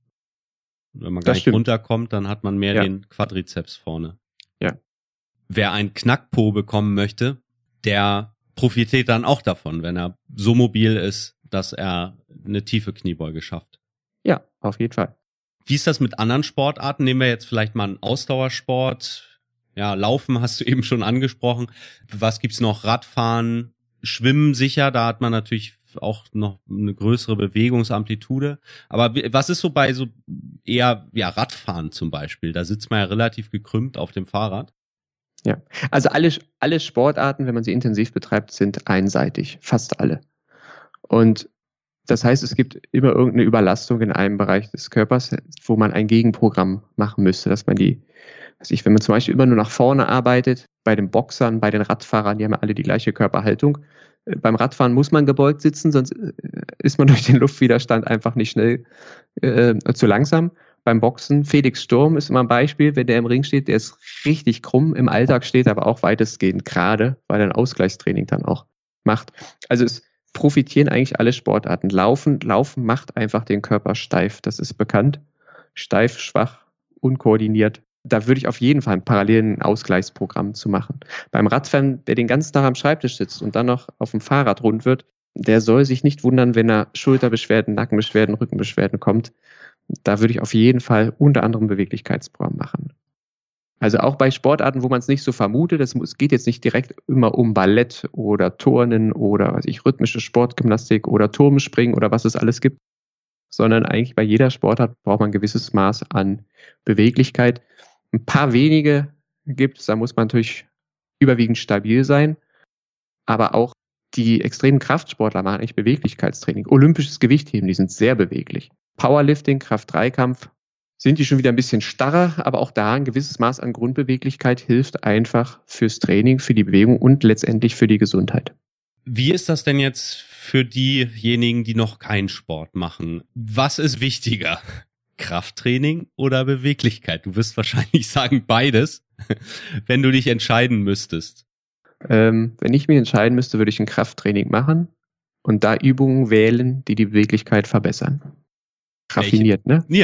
Wenn man gleich runterkommt, dann hat man mehr ja. den Quadrizeps vorne. Ja. Wer einen Knackpo bekommen möchte, der profitiert dann auch davon, wenn er so mobil ist, dass er eine tiefe Kniebeuge schafft. Ja, auf jeden Fall. Wie ist das mit anderen Sportarten? Nehmen wir jetzt vielleicht mal einen Ausdauersport. Ja, Laufen hast du eben schon angesprochen. Was gibt's noch? Radfahren, Schwimmen sicher. Da hat man natürlich auch noch eine größere Bewegungsamplitude. Aber was ist so bei so eher ja Radfahren zum Beispiel? Da sitzt man ja relativ gekrümmt auf dem Fahrrad. Ja, also alle, alle Sportarten, wenn man sie intensiv betreibt, sind einseitig, fast alle. Und das heißt, es gibt immer irgendeine Überlastung in einem Bereich des Körpers, wo man ein Gegenprogramm machen müsste, dass man die, weiß ich, wenn man zum Beispiel immer nur nach vorne arbeitet, bei den Boxern, bei den Radfahrern, die haben ja alle die gleiche Körperhaltung. Beim Radfahren muss man gebeugt sitzen, sonst ist man durch den Luftwiderstand einfach nicht schnell äh, zu langsam. Beim Boxen, Felix Sturm ist immer ein Beispiel, wenn der im Ring steht, der ist richtig krumm, im Alltag steht aber auch weitestgehend gerade, weil er ein Ausgleichstraining dann auch macht. Also es profitieren eigentlich alle Sportarten. Laufen, Laufen macht einfach den Körper steif, das ist bekannt. Steif, schwach, unkoordiniert. Da würde ich auf jeden Fall ein parallelen Ausgleichsprogramm zu machen. Beim Radfahren, der den ganzen Tag am Schreibtisch sitzt und dann noch auf dem Fahrrad rund wird, der soll sich nicht wundern, wenn er Schulterbeschwerden, Nackenbeschwerden, Rückenbeschwerden kommt. Da würde ich auf jeden Fall unter anderem Beweglichkeitsprogramm machen. Also auch bei Sportarten, wo man es nicht so vermutet, es geht jetzt nicht direkt immer um Ballett oder Turnen oder was ich, rhythmische Sportgymnastik oder Turmspringen oder was es alles gibt, sondern eigentlich bei jeder Sportart braucht man ein gewisses Maß an Beweglichkeit. Ein paar wenige gibt es, da muss man natürlich überwiegend stabil sein, aber auch die extremen Kraftsportler machen eigentlich Beweglichkeitstraining. Olympisches Gewichtheben, die sind sehr beweglich. Powerlifting, Kraft-Dreikampf, sind die schon wieder ein bisschen starrer, aber auch da ein gewisses Maß an Grundbeweglichkeit hilft einfach fürs Training, für die Bewegung und letztendlich für die Gesundheit. Wie ist das denn jetzt für diejenigen, die noch keinen Sport machen? Was ist wichtiger? Krafttraining oder Beweglichkeit? Du wirst wahrscheinlich sagen beides, wenn du dich entscheiden müsstest. Ähm, wenn ich mich entscheiden müsste, würde ich ein Krafttraining machen und da Übungen wählen, die die Beweglichkeit verbessern. Raffiniert, Welche? Ne? Ja.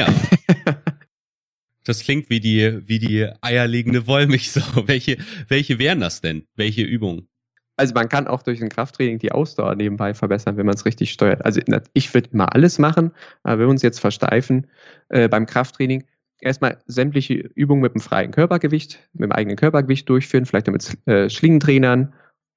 Das klingt wie die, wie die eierlegende Wollmilchsau. Welche, welche wären das denn? Welche Übungen? Also man kann auch durch ein Krafttraining die Ausdauer nebenbei verbessern, wenn man es richtig steuert. Also ich würde immer alles machen, aber wenn wir uns jetzt versteifen äh, beim Krafttraining, erstmal sämtliche Übungen mit dem freien Körpergewicht, mit dem eigenen Körpergewicht durchführen, vielleicht mit äh, Schlingentrainern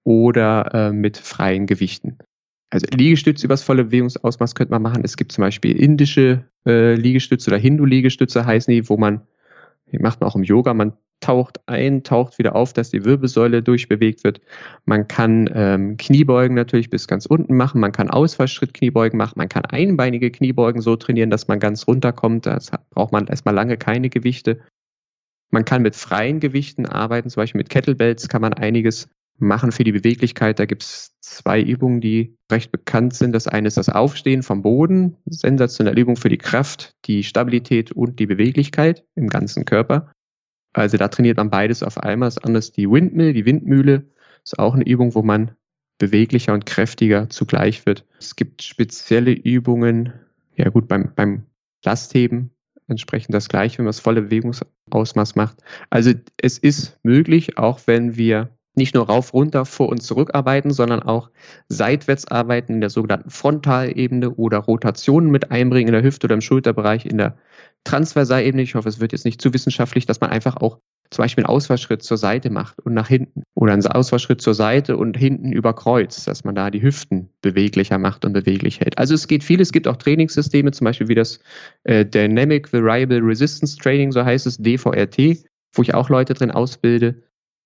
oder äh, mit freien Gewichten. Also Liegestütze übers volle Bewegungsausmaß könnte man machen. Es gibt zum Beispiel indische äh, Liegestütze oder Hindu-Liegestütze heißen die, wo man, die macht man auch im Yoga, man taucht ein, taucht wieder auf, dass die Wirbelsäule durchbewegt wird. Man kann ähm, Kniebeugen natürlich bis ganz unten machen, man kann Ausfallschritt-Kniebeugen machen, man kann einbeinige Kniebeugen so trainieren, dass man ganz runterkommt. Das hat, braucht man erstmal lange keine Gewichte. Man kann mit freien Gewichten arbeiten, zum Beispiel mit Kettlebells kann man einiges machen für die Beweglichkeit. Da gibt es zwei Übungen, die recht bekannt sind. Das eine ist das Aufstehen vom Boden, sensationelle Übung für die Kraft, die Stabilität und die Beweglichkeit im ganzen Körper. Also da trainiert man beides auf einmal. Das andere ist die Windmill, die Windmühle. Das ist auch eine Übung, wo man beweglicher und kräftiger zugleich wird. Es gibt spezielle Übungen, ja gut, beim, beim Lastheben entsprechend das Gleiche, wenn man das volle Bewegungsausmaß macht. Also es ist möglich, auch wenn wir nicht nur rauf, runter, vor und zurück arbeiten, sondern auch seitwärts arbeiten in der sogenannten Frontalebene oder Rotationen mit einbringen in der Hüfte oder im Schulterbereich in der Transversalebene. Ich hoffe, es wird jetzt nicht zu wissenschaftlich, dass man einfach auch zum Beispiel einen Ausfallschritt zur Seite macht und nach hinten oder einen Ausfallschritt zur Seite und hinten über Kreuz, dass man da die Hüften beweglicher macht und beweglich hält. Also es geht viel, es gibt auch Trainingssysteme, zum Beispiel wie das äh, Dynamic Variable Resistance Training, so heißt es, D V R T, wo ich auch Leute drin ausbilde.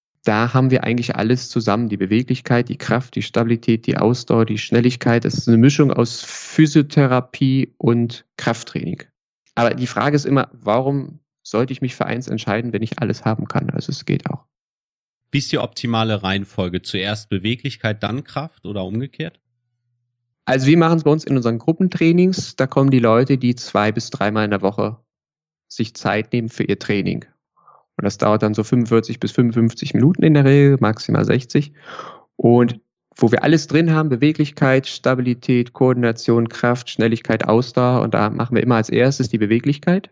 Da haben wir eigentlich alles zusammen, die Beweglichkeit, die Kraft, die Stabilität, die Ausdauer, die Schnelligkeit. Das ist eine Mischung aus Physiotherapie und Krafttraining. Aber die Frage ist immer, warum sollte ich mich für eins entscheiden, wenn ich alles haben kann? Also es geht auch. Wie ist die optimale Reihenfolge? Zuerst Beweglichkeit, dann Kraft oder umgekehrt? Also wir machen es bei uns in unseren Gruppentrainings. Da kommen die Leute, die zwei bis dreimal in der Woche sich Zeit nehmen für ihr Training. Und das dauert dann so fünfundvierzig bis fünfundfünfzig Minuten in der Regel, maximal sechzig. Und wo wir alles drin haben, Beweglichkeit, Stabilität, Koordination, Kraft, Schnelligkeit, Ausdauer. Und da machen wir immer als erstes die Beweglichkeit.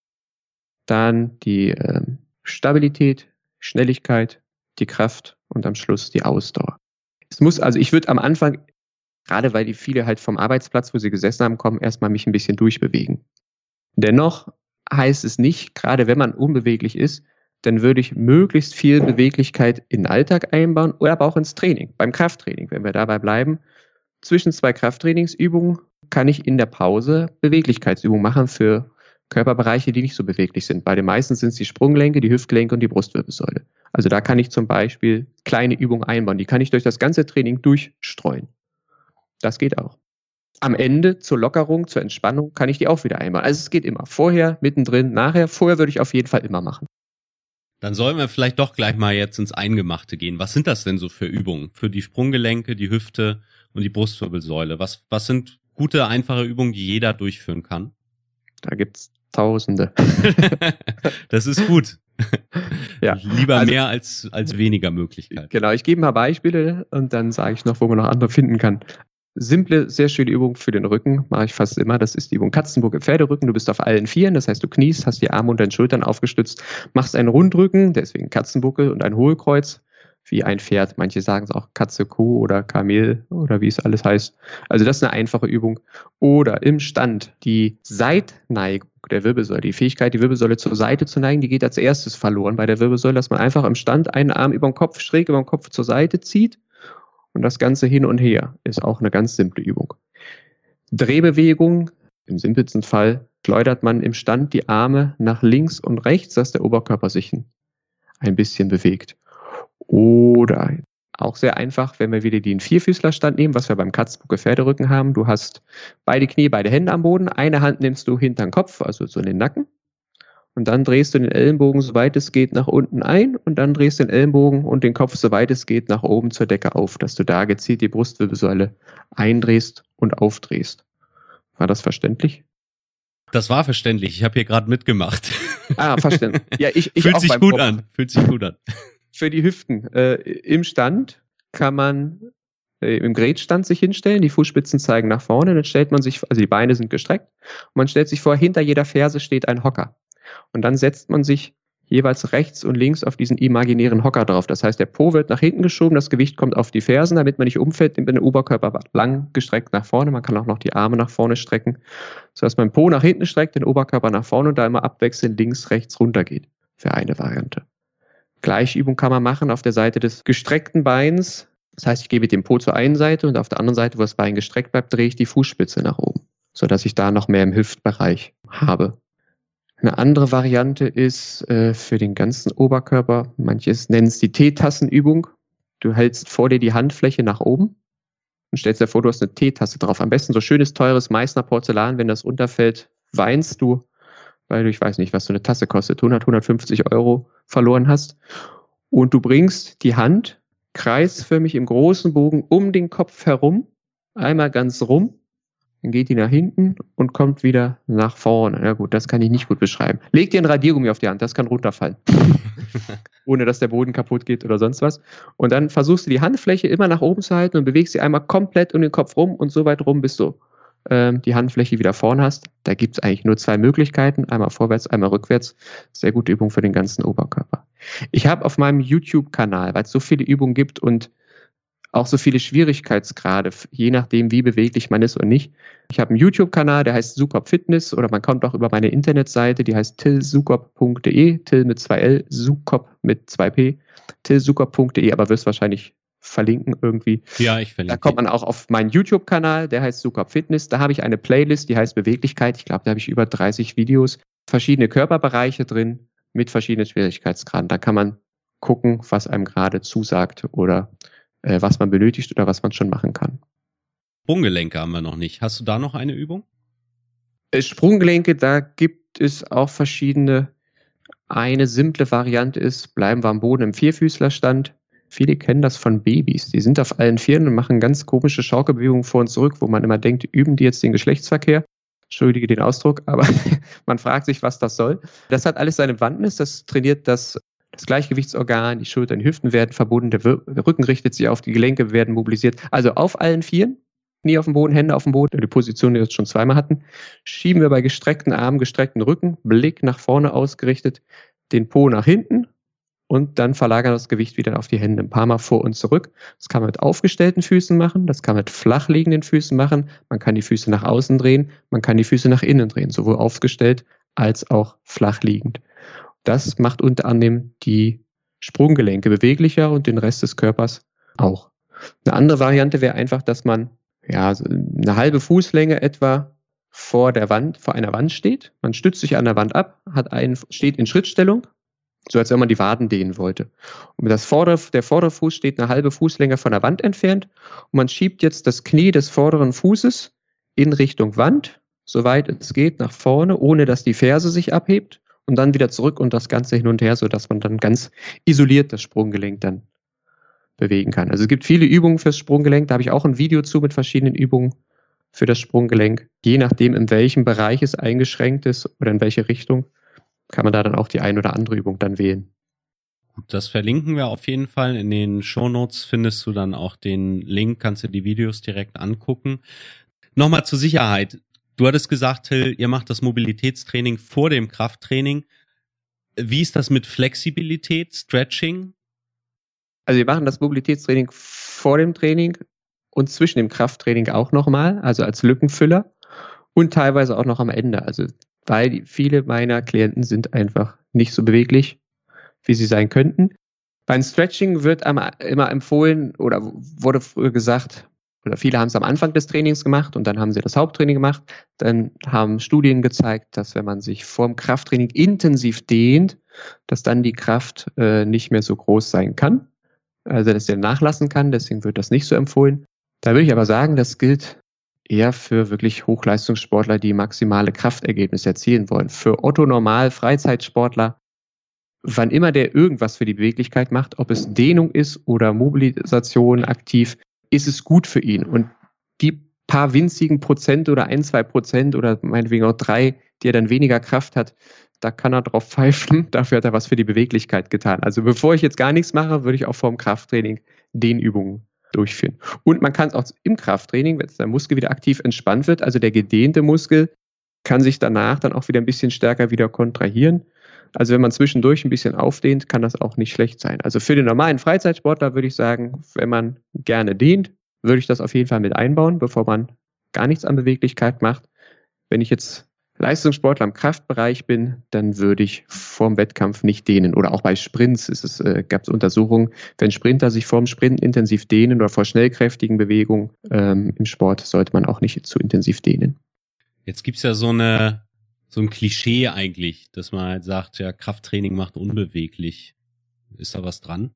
Dann die äh, Stabilität, Schnelligkeit, die Kraft und am Schluss die Ausdauer. Es muss, also ich würde am Anfang, gerade weil die viele halt vom Arbeitsplatz, wo sie gesessen haben, kommen, erstmal mich ein bisschen durchbewegen. Dennoch heißt es nicht, gerade wenn man unbeweglich ist, dann würde ich möglichst viel Beweglichkeit in den Alltag einbauen oder aber auch ins Training, beim Krafttraining, wenn wir dabei bleiben. Zwischen zwei Krafttrainingsübungen kann ich in der Pause Beweglichkeitsübungen machen für Körperbereiche, die nicht so beweglich sind. Bei den meisten sind es die Sprunggelenke, die Hüftgelenke und die Brustwirbelsäule. Also da kann ich zum Beispiel kleine Übungen einbauen. Die kann ich durch das ganze Training durchstreuen. Das geht auch. Am Ende zur Lockerung, zur Entspannung kann ich die auch wieder einbauen. Also es geht immer. Vorher, mittendrin, nachher. Vorher würde ich auf jeden Fall immer machen. Dann sollen wir vielleicht doch gleich mal jetzt ins Eingemachte gehen. Was sind das denn so für Übungen? Für die Sprunggelenke, die Hüfte und die Brustwirbelsäule. Was, was sind gute, einfache Übungen, die jeder durchführen kann? Da gibt's Tausende. Das ist gut. Ja. Lieber also, mehr als, als weniger Möglichkeiten. Genau, ich gebe mal Beispiele und dann sage ich noch, wo man noch andere finden kann. Simple, sehr schöne Übung für den Rücken, mache ich fast immer. Das ist die Übung Katzenbuckel Pferderücken. Du bist auf allen Vieren, das heißt, du kniest, hast die Arme unter den Schultern aufgestützt, machst einen Rundrücken, deswegen Katzenbuckel und ein Hohlkreuz, wie ein Pferd. Manche sagen es auch Katze, Kuh oder Kamel oder wie es alles heißt. Also das ist eine einfache Übung. Oder im Stand die Seitneigung der Wirbelsäule, die Fähigkeit, die Wirbelsäule zur Seite zu neigen, die geht als erstes verloren bei der Wirbelsäule, dass man einfach im Stand einen Arm über den Kopf, schräg über den Kopf zur Seite zieht. Und das Ganze hin und her ist auch eine ganz simple Übung. Drehbewegung, im simpelsten Fall schleudert man im Stand die Arme nach links und rechts, dass der Oberkörper sich ein bisschen bewegt. Oder auch sehr einfach, wenn wir wieder den Vierfüßlerstand nehmen, was wir beim Katzenbuckel Pferderücken haben. Du hast beide Knie, beide Hände am Boden. Eine Hand nimmst du hinter den Kopf, also so in den Nacken. Und dann drehst du den Ellenbogen, soweit es geht, nach unten ein. Und dann drehst du den Ellenbogen und den Kopf, soweit es geht, nach oben zur Decke auf, dass du da gezielt die Brustwirbelsäule eindrehst und aufdrehst. War das verständlich? Das war verständlich. Ich habe hier gerade mitgemacht. Ah, verständlich. Ja, ich, ich Fühlt auch sich beim gut Kopf. an. Fühlt sich gut an. Für die Hüften. Äh, Im Stand kann man äh, im Gretstand sich hinstellen. Die Fußspitzen zeigen nach vorne. Dann stellt man sich, also die Beine sind gestreckt. Und man stellt sich vor, hinter jeder Ferse steht ein Hocker. Und dann setzt man sich jeweils rechts und links auf diesen imaginären Hocker drauf. Das heißt, der Po wird nach hinten geschoben, das Gewicht kommt auf die Fersen, damit man nicht umfällt, nimmt man den Oberkörper lang gestreckt nach vorne. Man kann auch noch die Arme nach vorne strecken, sodass man den Po nach hinten streckt, den Oberkörper nach vorne und da immer abwechselnd links, rechts runter geht. Für eine Variante. Gleiche Übung kann man machen auf der Seite des gestreckten Beins. Das heißt, ich gebe den Po zur einen Seite und auf der anderen Seite, wo das Bein gestreckt bleibt, drehe ich die Fußspitze nach oben, sodass ich da noch mehr im Hüftbereich habe. Eine andere Variante ist äh, für den ganzen Oberkörper, manches nennen es die Teetassenübung. Du hältst vor dir die Handfläche nach oben und stellst dir vor, du hast eine Teetasse drauf. Am besten so schönes, teures Meißner Porzellan. Wenn das runterfällt, weinst du, weil du, ich weiß nicht, was so eine Tasse kostet, hundert, hundertfünfzig Euro verloren hast. Und du bringst die Hand kreisförmig im großen Bogen um den Kopf herum, einmal ganz rum. Dann geht die nach hinten und kommt wieder nach vorne. Ja gut, das kann ich nicht gut beschreiben. Leg dir ein Radiergummi auf die Hand, das kann runterfallen. Ohne dass der Boden kaputt geht oder sonst was. Und dann versuchst du die Handfläche immer nach oben zu halten und bewegst sie einmal komplett um den Kopf rum und so weit rum, bis du ähm, die Handfläche wieder vorne hast. Da gibt es eigentlich nur zwei Möglichkeiten. Einmal vorwärts, einmal rückwärts. Sehr gute Übung für den ganzen Oberkörper. Ich habe auf meinem YouTube-Kanal, weil es so viele Übungen gibt und auch so viele Schwierigkeitsgrade, je nachdem, wie beweglich man ist und nicht. Ich habe einen YouTube-Kanal, der heißt Sukop Fitness, oder man kommt auch über meine Internetseite, die heißt till sukop punkt de, Till mit zwei L, Sukop mit zwei P, till sukop punkt de, aber wirst wahrscheinlich verlinken irgendwie. Ja, ich verlinke. Da kommt man auch auf meinen YouTube-Kanal, der heißt Sukop Fitness. Da habe ich eine Playlist, die heißt Beweglichkeit. Ich glaube, da habe ich über dreißig Videos, verschiedene Körperbereiche drin mit verschiedenen Schwierigkeitsgraden. Da kann man gucken, was einem gerade zusagt oder äh, was man benötigt oder was man schon machen kann. Sprunggelenke haben wir noch nicht. Hast du da noch eine Übung? Äh, Sprunggelenke, da gibt es auch verschiedene. Eine simple Variante ist, bleiben wir am Boden im Vierfüßlerstand. Viele kennen das von Babys. Die sind auf allen Vieren und machen ganz komische Schaukelbewegungen vor und zurück, wo man immer denkt, üben die jetzt den Geschlechtsverkehr? Entschuldige den Ausdruck, aber man fragt sich, was das soll. Das hat alles seine Bewandtnis. Das trainiert das, das Gleichgewichtsorgan, die Schultern, die Hüften werden verbunden, der, Wir- der Rücken richtet sich auf, die Gelenke werden mobilisiert. Also auf allen Vieren, Knie auf dem Boden, Hände auf dem Boden, die Position, die wir jetzt schon zweimal hatten, schieben wir bei gestreckten Armen, gestreckten Rücken, Blick nach vorne ausgerichtet, den Po nach hinten und dann verlagern das Gewicht wieder auf die Hände ein paar Mal vor und zurück. Das kann man mit aufgestellten Füßen machen, das kann man mit flach liegenden Füßen machen, man kann die Füße nach außen drehen, man kann die Füße nach innen drehen, sowohl aufgestellt als auch flach liegend. Das macht unter anderem die Sprunggelenke beweglicher und den Rest des Körpers auch. Eine andere Variante wäre einfach, dass man ja, so eine halbe Fußlänge etwa vor der Wand, vor einer Wand steht. Man stützt sich an der Wand ab, hat einen, steht in Schrittstellung, so als wenn man die Waden dehnen wollte. Und das Vorder-, der Vorderfuß steht eine halbe Fußlänge von der Wand entfernt und man schiebt jetzt das Knie des vorderen Fußes in Richtung Wand, soweit es geht, nach vorne, ohne dass die Ferse sich abhebt und dann wieder zurück und das Ganze hin und her, sodass man dann ganz isoliert das Sprunggelenk dann bewegen kann. Also es gibt viele Übungen fürs Sprunggelenk, da habe ich auch ein Video zu mit verschiedenen Übungen für das Sprunggelenk. Je nachdem, in welchem Bereich es eingeschränkt ist oder in welche Richtung, kann man da dann auch die ein oder andere Übung dann wählen. Das verlinken wir auf jeden Fall. In den Shownotes findest du dann auch den Link, kannst du die Videos direkt angucken. Nochmal zur Sicherheit. Du hattest gesagt, Till, ihr macht das Mobilitätstraining vor dem Krafttraining. Wie ist das mit Flexibilität, Stretching? Also wir machen das Mobilitätstraining vor dem Training und zwischen dem Krafttraining auch nochmal, also als Lückenfüller und teilweise auch noch am Ende. Also weil die, viele meiner Klienten sind einfach nicht so beweglich, wie sie sein könnten. Beim Stretching wird immer empfohlen oder wurde früher gesagt, oder viele haben es am Anfang des Trainings gemacht und dann haben sie das Haupttraining gemacht. Dann haben Studien gezeigt, dass wenn man sich vor dem Krafttraining intensiv dehnt, dass dann die Kraft äh, nicht mehr so groß sein kann. Also dass der nachlassen kann, deswegen wird das nicht so empfohlen. Da würde ich aber sagen, das gilt eher für wirklich Hochleistungssportler, die maximale Kraftergebnisse erzielen wollen. Für Otto-Normal-Freizeitsportler, wann immer der irgendwas für die Beweglichkeit macht, ob es Dehnung ist oder Mobilisation aktiv, ist es gut für ihn. Und die paar winzigen Prozent oder ein, zwei Prozent oder meinetwegen auch drei, die er dann weniger Kraft hat, da kann er drauf pfeifen, dafür hat er was für die Beweglichkeit getan. Also bevor ich jetzt gar nichts mache, würde ich auch vor dem Krafttraining Dehnübungen durchführen. Und man kann es auch im Krafttraining, wenn der Muskel wieder aktiv entspannt wird, also der gedehnte Muskel kann sich danach dann auch wieder ein bisschen stärker wieder kontrahieren. Also wenn man zwischendurch ein bisschen aufdehnt, kann das auch nicht schlecht sein. Also für den normalen Freizeitsportler würde ich sagen, wenn man gerne dehnt, würde ich das auf jeden Fall mit einbauen, bevor man gar nichts an Beweglichkeit macht. Wenn ich jetzt Leistungssportler im Kraftbereich bin, dann würde ich vorm Wettkampf nicht dehnen. Oder auch bei Sprints ist es, äh, gab es Untersuchungen, wenn Sprinter sich vorm Sprinten intensiv dehnen oder vor schnellkräftigen Bewegungen ähm, im Sport, sollte man auch nicht zu intensiv dehnen. Jetzt gibt's ja so eine so ein Klischee eigentlich, dass man halt sagt, ja, Krafttraining macht unbeweglich. Ist da was dran?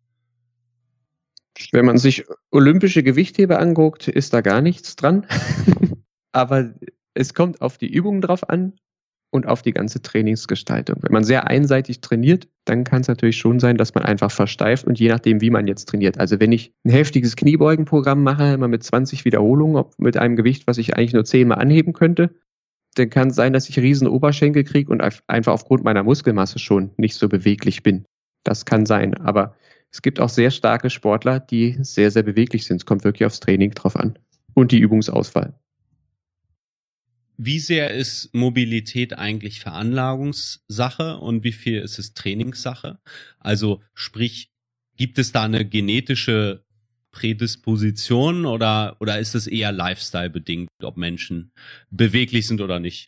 Wenn man sich olympische Gewichtheber anguckt, ist da gar nichts dran. Aber es kommt auf die Übungen drauf an und auf die ganze Trainingsgestaltung. Wenn man sehr einseitig trainiert, dann kann es natürlich schon sein, dass man einfach versteift und je nachdem, wie man jetzt trainiert. Also wenn ich ein heftiges Kniebeugenprogramm mache, immer mit zwanzig Wiederholungen, ob mit einem Gewicht, was ich eigentlich nur zehnmal anheben könnte, dann kann es sein, dass ich riesen Oberschenkel kriege und einfach aufgrund meiner Muskelmasse schon nicht so beweglich bin. Das kann sein, aber es gibt auch sehr starke Sportler, die sehr, sehr beweglich sind. Es kommt wirklich aufs Training drauf an und die Übungsauswahl. Wie sehr ist Mobilität eigentlich Veranlagungssache und wie viel ist es Trainingssache? Also sprich, gibt es da eine genetische Prädisposition oder, oder ist es eher Lifestyle bedingt, ob Menschen beweglich sind oder nicht?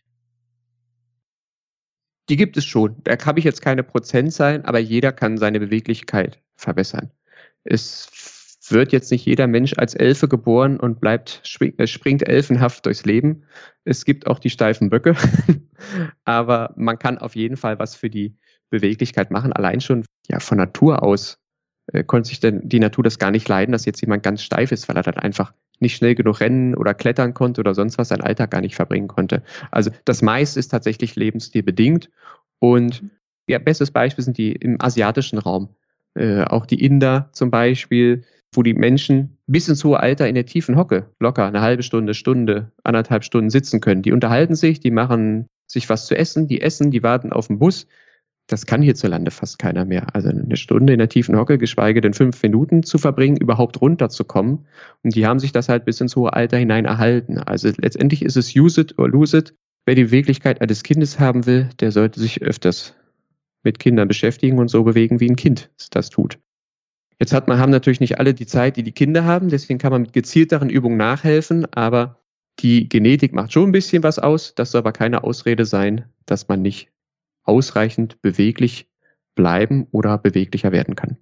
Die gibt es schon. Da habe ich jetzt keine Prozentzahlen, aber jeder kann seine Beweglichkeit verbessern. Es wird jetzt nicht jeder Mensch als Elfe geboren und bleibt springt elfenhaft durchs Leben. Es gibt auch die steifen Böcke, aber man kann auf jeden Fall was für die Beweglichkeit machen. Allein schon ja von Natur aus äh, konnte sich denn die Natur das gar nicht leiden, dass jetzt jemand ganz steif ist, weil er dann einfach nicht schnell genug rennen oder klettern konnte oder sonst was seinen Alltag gar nicht verbringen konnte. Also das meiste ist tatsächlich lebensstilbedingt und ja, bestes Beispiel sind die im asiatischen Raum. Äh, auch die Inder zum Beispiel, wo die Menschen bis ins hohe Alter in der tiefen Hocke locker eine halbe Stunde, Stunde, anderthalb Stunden sitzen können. Die unterhalten sich, die machen sich was zu essen, die essen, die warten auf den Bus. Das kann hierzulande fast keiner mehr. Also eine Stunde in der tiefen Hocke, geschweige denn fünf Minuten zu verbringen, überhaupt runterzukommen. Und die haben sich das halt bis ins hohe Alter hinein erhalten. Also letztendlich ist es use it or lose it. Wer die Beweglichkeit eines Kindes haben will, der sollte sich öfters mit Kindern beschäftigen und so bewegen, wie ein Kind das tut. Jetzt hat man, haben natürlich nicht alle die Zeit, die die Kinder haben, deswegen kann man mit gezielteren Übungen nachhelfen, aber die Genetik macht schon ein bisschen was aus. Das soll aber keine Ausrede sein, dass man nicht ausreichend beweglich bleiben oder beweglicher werden kann.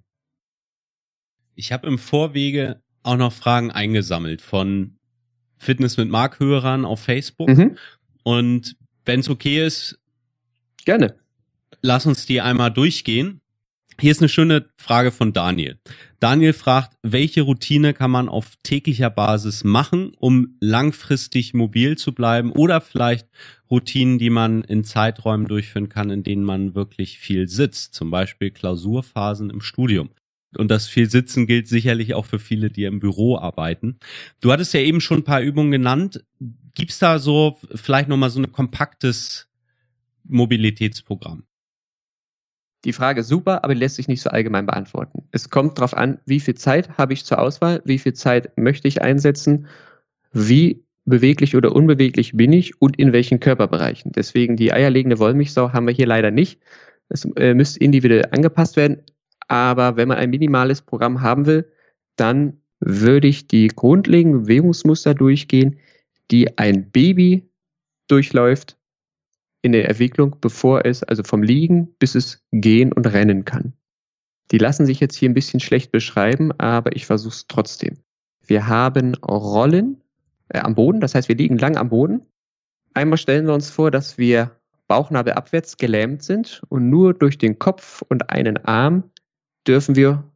Ich habe im Vorwege auch noch Fragen eingesammelt von Fitness mit Mark-Hörern auf Facebook. Mhm. Und wenn es okay ist, gerne. Lass uns die einmal durchgehen. Hier ist eine schöne Frage von Daniel. Daniel fragt, welche Routine kann man auf täglicher Basis machen, um langfristig mobil zu bleiben, oder vielleicht Routinen, die man in Zeiträumen durchführen kann, in denen man wirklich viel sitzt, zum Beispiel Klausurphasen im Studium. Und das viel Sitzen gilt sicherlich auch für viele, die im Büro arbeiten. Du hattest ja eben schon ein paar Übungen genannt. Gibt's da so vielleicht nochmal so ein kompaktes Mobilitätsprogramm? Die Frage ist super, aber die lässt sich nicht so allgemein beantworten. Es kommt darauf an, wie viel Zeit habe ich zur Auswahl, wie viel Zeit möchte ich einsetzen, wie beweglich oder unbeweglich bin ich und in welchen Körperbereichen. Deswegen die eierlegende Wollmilchsau haben wir hier leider nicht. Es äh, müsste individuell angepasst werden. Aber wenn man ein minimales Programm haben will, dann würde ich die grundlegenden Bewegungsmuster durchgehen, die ein Baby durchläuft in der Entwicklung, bevor es, also vom Liegen bis es gehen und rennen kann. Die lassen sich jetzt hier ein bisschen schlecht beschreiben, aber ich versuche es trotzdem. Wir haben Rollen äh, am Boden, das heißt, wir liegen lang am Boden. Einmal stellen wir uns vor, dass wir bauchnabelabwärts gelähmt sind und nur durch den Kopf und einen Arm dürfen wir,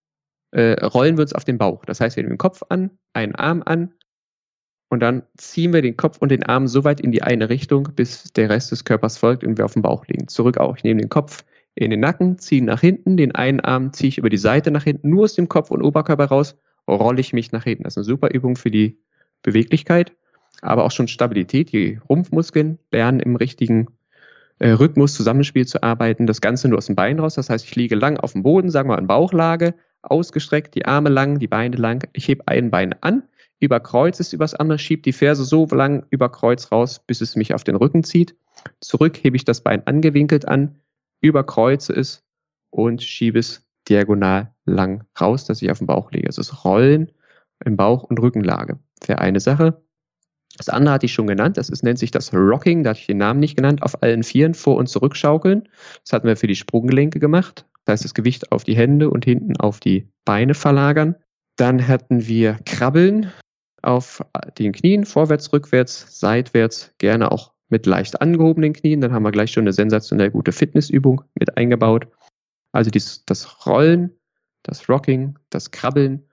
äh, rollen wir uns auf den Bauch. Das heißt, wir nehmen den Kopf an, einen Arm an, und dann ziehen wir den Kopf und den Arm so weit in die eine Richtung, bis der Rest des Körpers folgt und wir auf dem Bauch liegen. Zurück auch. Ich nehme den Kopf in den Nacken, ziehe nach hinten, den einen Arm ziehe ich über die Seite nach hinten, nur aus dem Kopf und Oberkörper raus, rolle ich mich nach hinten. Das ist eine super Übung für die Beweglichkeit, aber auch schon Stabilität. Die Rumpfmuskeln lernen im richtigen äh, Rhythmus, Zusammenspiel zu arbeiten. Das Ganze nur aus dem Bein raus. Das heißt, ich liege lang auf dem Boden, sagen wir in Bauchlage, ausgestreckt, die Arme lang, die Beine lang. Ich hebe ein Bein an, über Kreuz ist übers andere, schiebe die Ferse so lang über Kreuz raus, bis es mich auf den Rücken zieht. Zurück hebe ich das Bein angewinkelt an, über Kreuze es und schiebe es diagonal lang raus, dass ich auf den Bauch lege. Also das Rollen in Bauch- und Rückenlage. Wäre eine Sache. Das andere hatte ich schon genannt, das ist, nennt sich das Rocking, da hatte ich den Namen nicht genannt, auf allen Vieren vor- und zurückschaukeln. Das hatten wir für die Sprunggelenke gemacht. Das heißt, das Gewicht auf die Hände und hinten auf die Beine verlagern. Dann hatten wir Krabbeln auf den Knien, vorwärts, rückwärts, seitwärts, gerne auch mit leicht angehobenen Knien. Dann haben wir gleich schon eine sensationell gute Fitnessübung mit eingebaut. Also dies, das Rollen, das Rocking, das Krabbeln,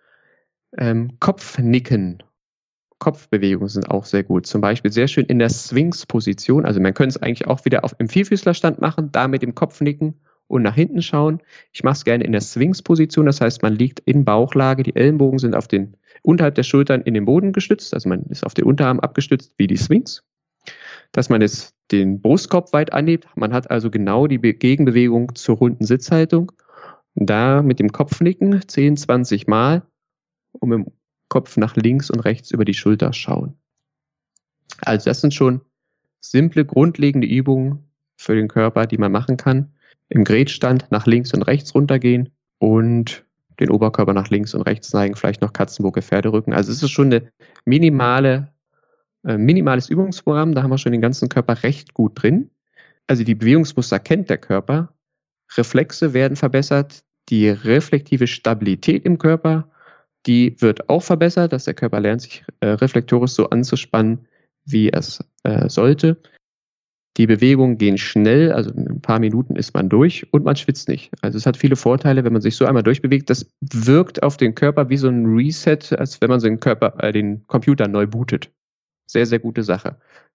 ähm, Kopfnicken, Kopfbewegungen sind auch sehr gut. Zum Beispiel sehr schön in der Sphinx-Position. Also man könnte es eigentlich auch wieder auf, im Vierfüßlerstand machen, da mit dem Kopf nicken und nach hinten schauen. Ich mache es gerne in der Sphinx-Position. Das heißt, man liegt in Bauchlage, die Ellenbogen sind auf den unterhalb der Schultern in den Boden gestützt, also man ist auf den Unterarm abgestützt wie die Sphinx, dass man jetzt den Brustkorb weit anhebt. Man hat also genau die Be- Gegenbewegung zur runden Sitzhaltung. Da mit dem Kopfnicken zehn, zwanzig Mal und mit dem Kopf nach links und rechts über die Schulter schauen. Also das sind schon simple, grundlegende Übungen für den Körper, die man machen kann. Im Gretstand nach links und rechts runtergehen und den Oberkörper nach links und rechts neigen, vielleicht noch Katzenbucke, Pferderücken. Also es ist schon eine minimale, äh, minimales Übungsprogramm, da haben wir schon den ganzen Körper recht gut drin. Also die Bewegungsmuster kennt der Körper, Reflexe werden verbessert, die reflektive Stabilität im Körper, die wird auch verbessert, dass der Körper lernt, sich äh, reflektorisch so anzuspannen, wie es äh, sollte. Die Bewegungen gehen schnell, also in ein paar Minuten ist man durch und man schwitzt nicht. Also es hat viele Vorteile, wenn man sich so einmal durchbewegt. Das wirkt auf den Körper wie so ein Reset, als wenn man so den Körper, äh, den Computer neu bootet. Sehr, sehr gute Sache.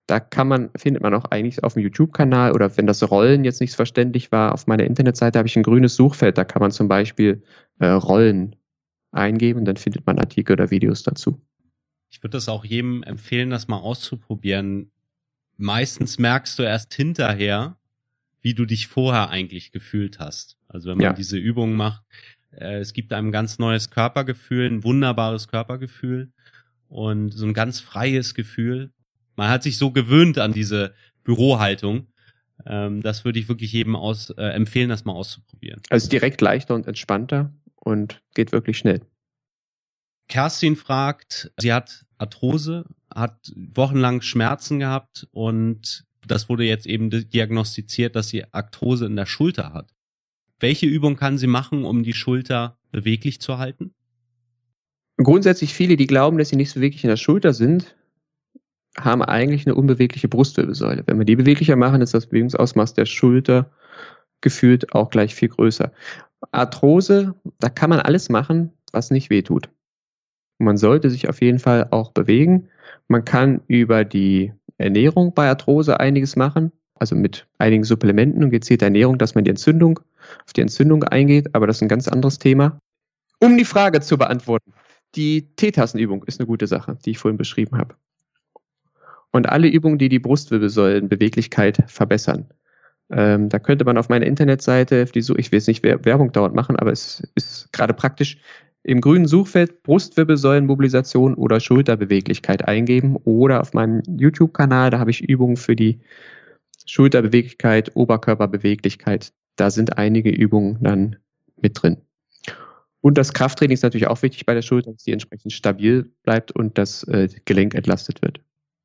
Da kann man, findet man auch eigentlich auf dem YouTube-Kanal oder wenn das Rollen jetzt nicht verständlich war, auf meiner Internetseite habe ich ein grünes Suchfeld, da kann man zum Beispiel äh, Rollen eingeben, dann findet man Artikel oder Videos dazu. Ich würde das auch jedem empfehlen, das mal auszuprobieren. Meistens merkst du erst hinterher, wie du dich vorher eigentlich gefühlt hast. Also wenn man Ja. diese Übungen macht, äh, es gibt einem ein ganz neues Körpergefühl, ein wunderbares Körpergefühl und so ein ganz freies Gefühl. Man hat sich so gewöhnt an diese Bürohaltung. Ähm, das würde ich wirklich jedem aus, äh, empfehlen, das mal auszuprobieren. Also direkt leichter und entspannter und geht wirklich schnell. Kerstin fragt, sie hat Arthrose, hat wochenlang Schmerzen gehabt und das wurde jetzt eben diagnostiziert, dass sie Arthrose in der Schulter hat. Welche Übung kann sie machen, um die Schulter beweglich zu halten? Grundsätzlich viele, die glauben, dass sie nicht so beweglich in der Schulter sind, haben eigentlich eine unbewegliche Brustwirbelsäule. Wenn wir die beweglicher machen, ist das Bewegungsausmaß der Schulter gefühlt auch gleich viel größer. Arthrose, da kann man alles machen, was nicht wehtut. Man sollte sich auf jeden Fall auch bewegen. Man kann über die Ernährung bei Arthrose einiges machen, also mit einigen Supplementen und gezielter Ernährung, dass man die Entzündung, auf die Entzündung eingeht, aber das ist ein ganz anderes Thema. Um die Frage zu beantworten, die Teetassenübung ist eine gute Sache, die ich vorhin beschrieben habe. Und alle Übungen, die die Brustwirbelsäulenbeweglichkeit verbessern. Ähm, da könnte man auf meiner Internetseite, die so, ich will jetzt nicht Werbung dauernd machen, aber es ist gerade praktisch, im grünen Suchfeld Brustwirbelsäulenmobilisation oder Schulterbeweglichkeit eingeben oder auf meinem YouTube-Kanal, da habe ich Übungen für die Schulterbeweglichkeit, Oberkörperbeweglichkeit. Da sind einige Übungen dann mit drin. Und das Krafttraining ist natürlich auch wichtig bei der Schulter, dass die entsprechend stabil bleibt und das äh, Gelenk entlastet wird.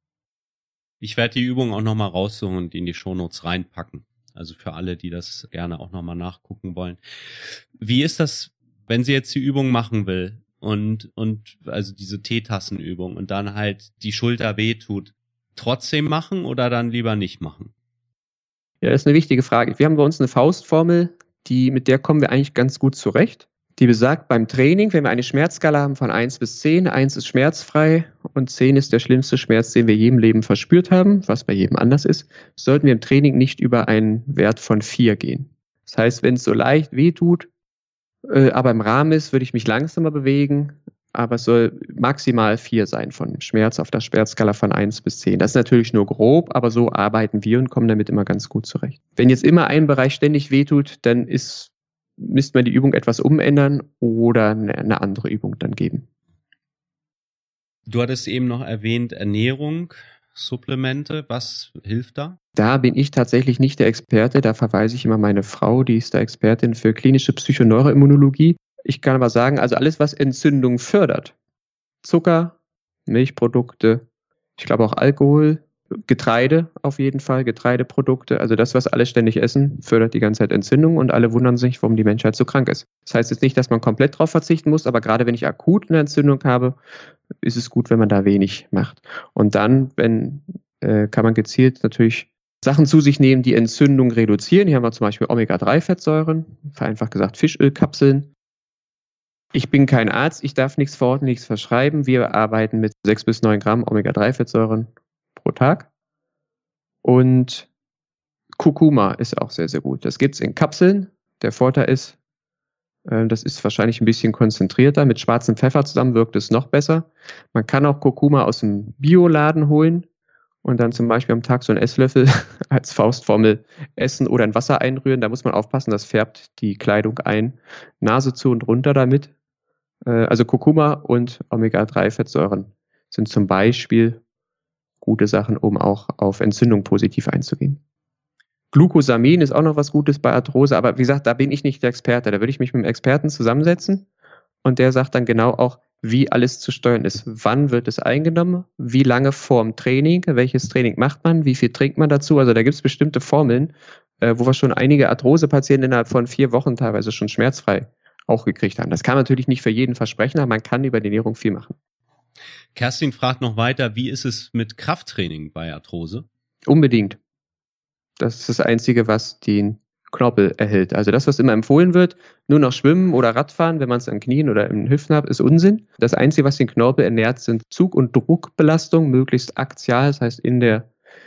Ich werde die Übung auch nochmal raussuchen und in die Shownotes reinpacken. Also für alle, die das gerne auch nochmal nachgucken wollen. Wie ist das, wenn sie jetzt die Übung machen will und, und also diese Teetassenübung und dann halt die Schulter wehtut, trotzdem machen oder dann lieber nicht machen? Ja, das ist eine wichtige Frage. Wir haben bei uns eine Faustformel, die, mit der kommen wir eigentlich ganz gut zurecht. Die besagt, beim Training, wenn wir eine Schmerzskala haben von eins bis zehn, eins ist schmerzfrei und zehn ist der schlimmste Schmerz, den wir je im Leben verspürt haben, was bei jedem anders ist, sollten wir im Training nicht über einen Wert von vier gehen. Das heißt, wenn es so leicht wehtut, äh, aber im Rahmen ist, würde ich mich langsamer bewegen, aber es soll maximal vier sein von Schmerz auf der Schmerzskala von eins bis zehn. Das ist natürlich nur grob, aber so arbeiten wir und kommen damit immer ganz gut zurecht. Wenn jetzt immer ein Bereich ständig wehtut, dann ist müsste man die Übung etwas umändern oder eine andere Übung dann geben. Du hattest eben noch erwähnt Ernährung, Supplemente. Was hilft da? Da bin ich tatsächlich nicht der Experte. Da verweise ich immer meine Frau, die ist da Expertin für klinische Psychoneuroimmunologie. Ich kann aber sagen, also alles, was Entzündung fördert, Zucker, Milchprodukte, ich glaube auch Alkohol, Getreide auf jeden Fall, Getreideprodukte, also das, was alle ständig essen, fördert die ganze Zeit Entzündung und alle wundern sich, warum die Menschheit so krank ist. Das heißt jetzt nicht, dass man komplett drauf verzichten muss, aber gerade wenn ich akut eine Entzündung habe, ist es gut, wenn man da wenig macht. Und dann, wenn, äh, kann man gezielt natürlich Sachen zu sich nehmen, die Entzündung reduzieren. Hier haben wir zum Beispiel Omega drei Fettsäuren, vereinfacht gesagt Fischölkapseln. Ich bin kein Arzt, ich darf nichts verorten, nichts verschreiben. Wir arbeiten mit sechs bis neun Gramm Omega drei Fettsäuren pro Tag. Und Kurkuma ist auch sehr, sehr gut. Das gibt es in Kapseln. Der Vorteil ist, äh, das ist wahrscheinlich ein bisschen konzentrierter. Mit schwarzem Pfeffer zusammen wirkt es noch besser. Man kann auch Kurkuma aus dem Bioladen holen und dann zum Beispiel am Tag so einen Esslöffel als Faustformel essen oder in Wasser einrühren. Da muss man aufpassen, das färbt die Kleidung ein. Nase zu und runter damit. Äh, also Kurkuma und Omega drei Fettsäuren sind zum Beispiel gute Sachen, um auch auf Entzündung positiv einzugehen. Glucosamin ist auch noch was Gutes bei Arthrose, aber wie gesagt, da bin ich nicht der Experte. Da würde ich mich mit einem Experten zusammensetzen und der sagt dann genau auch, wie alles zu steuern ist. Wann wird es eingenommen? Wie lange vorm Training? Welches Training macht man? Wie viel trinkt man dazu? Also da gibt es bestimmte Formeln, äh, wo wir schon einige Arthrose-Patienten innerhalb von vier Wochen teilweise schon schmerzfrei auch gekriegt haben. Das kann man natürlich nicht für jeden versprechen, aber man kann über die Ernährung viel machen. Kerstin fragt noch weiter, wie ist es mit Krafttraining bei Arthrose? Unbedingt. Das ist das Einzige, was den Knorpel erhält. Also das, was immer empfohlen wird, nur noch Schwimmen oder Radfahren, wenn man es an Knien oder in den Hüften hat, ist Unsinn. Das Einzige, was den Knorpel ernährt, sind Zug- und Druckbelastung, möglichst axial, das heißt in der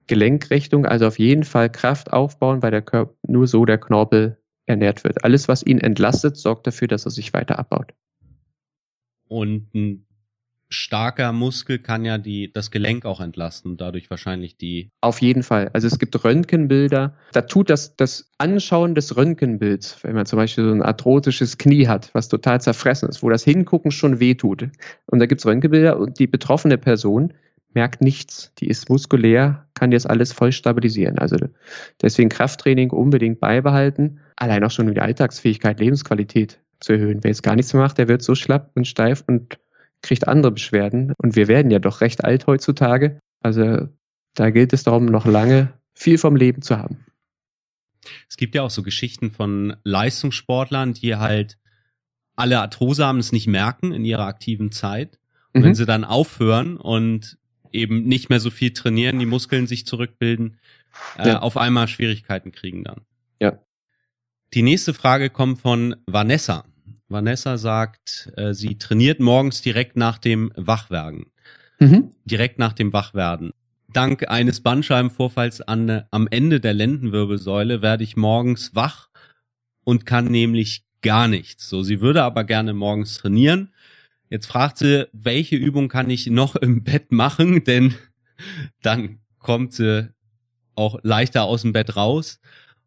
Gelenkrichtung, also auf jeden Fall Kraft aufbauen, weil der Körper nur so der Knorpel ernährt wird. Alles, was ihn entlastet, sorgt dafür, dass er sich weiter abbaut. Und ein starker Muskel kann ja die, das Gelenk auch entlasten und dadurch wahrscheinlich die... Auf jeden Fall. Also es gibt Röntgenbilder. Da tut das, das Anschauen des Röntgenbilds, wenn man zum Beispiel so ein arthrotisches Knie hat, was total zerfressen ist, wo das Hingucken schon wehtut. Und da gibt es Röntgenbilder und die betroffene Person merkt nichts. Die ist muskulär, kann das alles voll stabilisieren. Also deswegen Krafttraining unbedingt beibehalten. Allein auch schon um die Alltagsfähigkeit, Lebensqualität zu erhöhen. Wer jetzt gar nichts mehr macht, der wird so schlapp und steif und kriegt andere Beschwerden. Und wir werden ja doch recht alt heutzutage. Also da gilt es darum, noch lange viel vom Leben zu haben. Es gibt ja auch so Geschichten von Leistungssportlern, die halt alle Arthrose haben, es nicht merken in ihrer aktiven Zeit. Und mhm. wenn sie dann aufhören und eben nicht mehr so viel trainieren, die Muskeln sich zurückbilden, äh, ja. auf einmal Schwierigkeiten kriegen dann. Ja. Die nächste Frage kommt von Vanessa. Vanessa sagt, äh, sie trainiert morgens direkt nach dem Wachwerden. Mhm. Direkt nach dem Wachwerden. Dank eines Bandscheibenvorfalls an, am Ende der Lendenwirbelsäule werde ich morgens wach und kann nämlich gar nichts. So, sie würde aber gerne morgens trainieren. Jetzt fragt sie, welche Übung kann ich noch im Bett machen, denn dann kommt sie auch leichter aus dem Bett raus.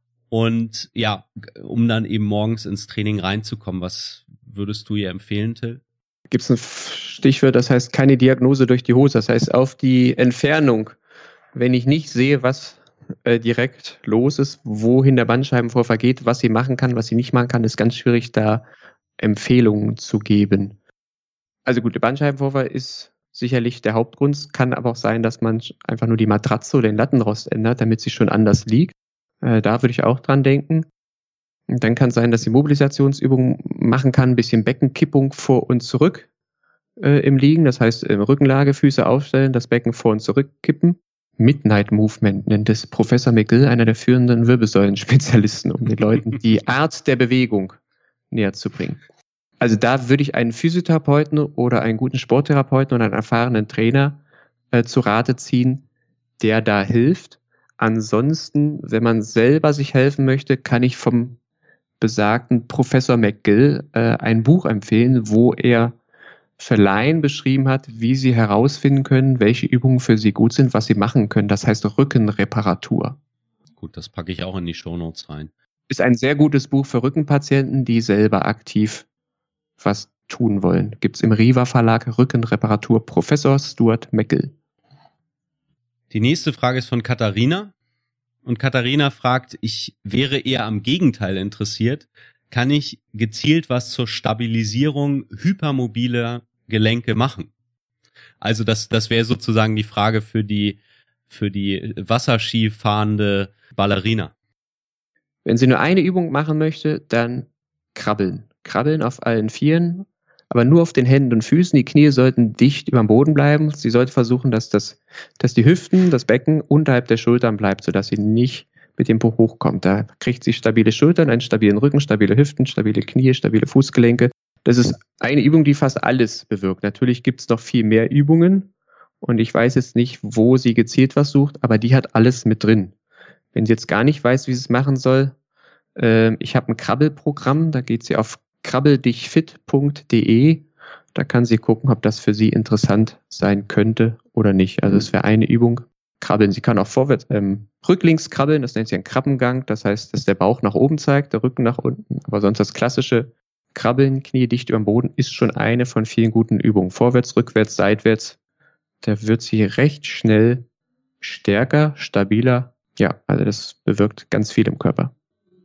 Und ja, um dann eben morgens ins Training reinzukommen, was würdest du ihr empfehlen, Till? Gibt es ein Stichwort, das heißt keine Diagnose durch die Hose. Das heißt auf die Entfernung, wenn ich nicht sehe, was äh, direkt los ist, wohin der Bandscheibenvorfall geht, was sie machen kann, was sie nicht machen kann, ist ganz schwierig, da Empfehlungen zu geben. Also gut, der Bandscheibenvorfall ist sicherlich der Hauptgrund. Es kann aber auch sein, dass man einfach nur die Matratze oder den Lattenrost ändert, damit sie schon anders liegt. Äh, da würde ich auch dran denken. Und dann kann es sein, dass sie Mobilisationsübungen machen kann, ein bisschen Beckenkippung vor und zurück äh, im Liegen. Das heißt, äh, Rückenlage, Füße aufstellen, das Becken vor und zurück kippen. Midnight Movement nennt es Professor McGill, einer der führenden Wirbelsäulenspezialisten, um den Leuten die Art der Bewegung näher zu bringen. Also da würde ich einen Physiotherapeuten oder einen guten Sporttherapeuten oder einen erfahrenen Trainer äh, zu Rate ziehen, der da hilft. Ansonsten, wenn man selber sich helfen möchte, kann ich vom besagten Professor McGill äh, ein Buch empfehlen, wo er für Laien beschrieben hat, wie sie herausfinden können, welche Übungen für sie gut sind, was sie machen können. Das heißt Rückenreparatur. Gut, das packe ich auch in die Shownotes rein. Ist ein sehr gutes Buch für Rückenpatienten, die selber aktiv was tun wollen. Gibt es im Riva Verlag Rückenreparatur, Professor Stuart McGill. Die nächste Frage ist von Katharina. Und Katharina fragt, ich wäre eher am Gegenteil interessiert. Kann ich gezielt was zur Stabilisierung hypermobiler Gelenke machen? Also das, das wäre sozusagen die Frage für die, für die Wasserski fahrende Ballerina. Wenn sie nur eine Übung machen möchte, dann krabbeln. Krabbeln auf allen Vieren, aber nur auf den Händen und Füßen. Die Knie sollten dicht über dem Boden bleiben. Sie sollte versuchen, dass, das, dass die Hüften, das Becken unterhalb der Schultern bleibt, sodass sie nicht mit dem Po hochkommt. Da kriegt sie stabile Schultern, einen stabilen Rücken, stabile Hüften, stabile Knie, stabile Fußgelenke. Das ist eine Übung, die fast alles bewirkt. Natürlich gibt es noch viel mehr Übungen und ich weiß jetzt nicht, wo sie gezielt was sucht, aber die hat alles mit drin. Wenn sie jetzt gar nicht weiß, wie sie es machen soll, äh, ich habe ein Krabbelprogramm, da geht sie auf krabbeldichfit punkt de. Da kann sie gucken, ob das für sie interessant sein könnte oder nicht. Also es wäre eine Übung. Krabbeln. Sie kann auch vorwärts, ähm, rücklings krabbeln. Das nennt sie einen Krabbengang. Das heißt, dass der Bauch nach oben zeigt, der Rücken nach unten. Aber sonst das klassische Krabbeln, Knie dicht über dem Boden, ist schon eine von vielen guten Übungen. Vorwärts, rückwärts, seitwärts. Da wird sie recht schnell stärker, stabiler. Ja, also das bewirkt ganz viel im Körper.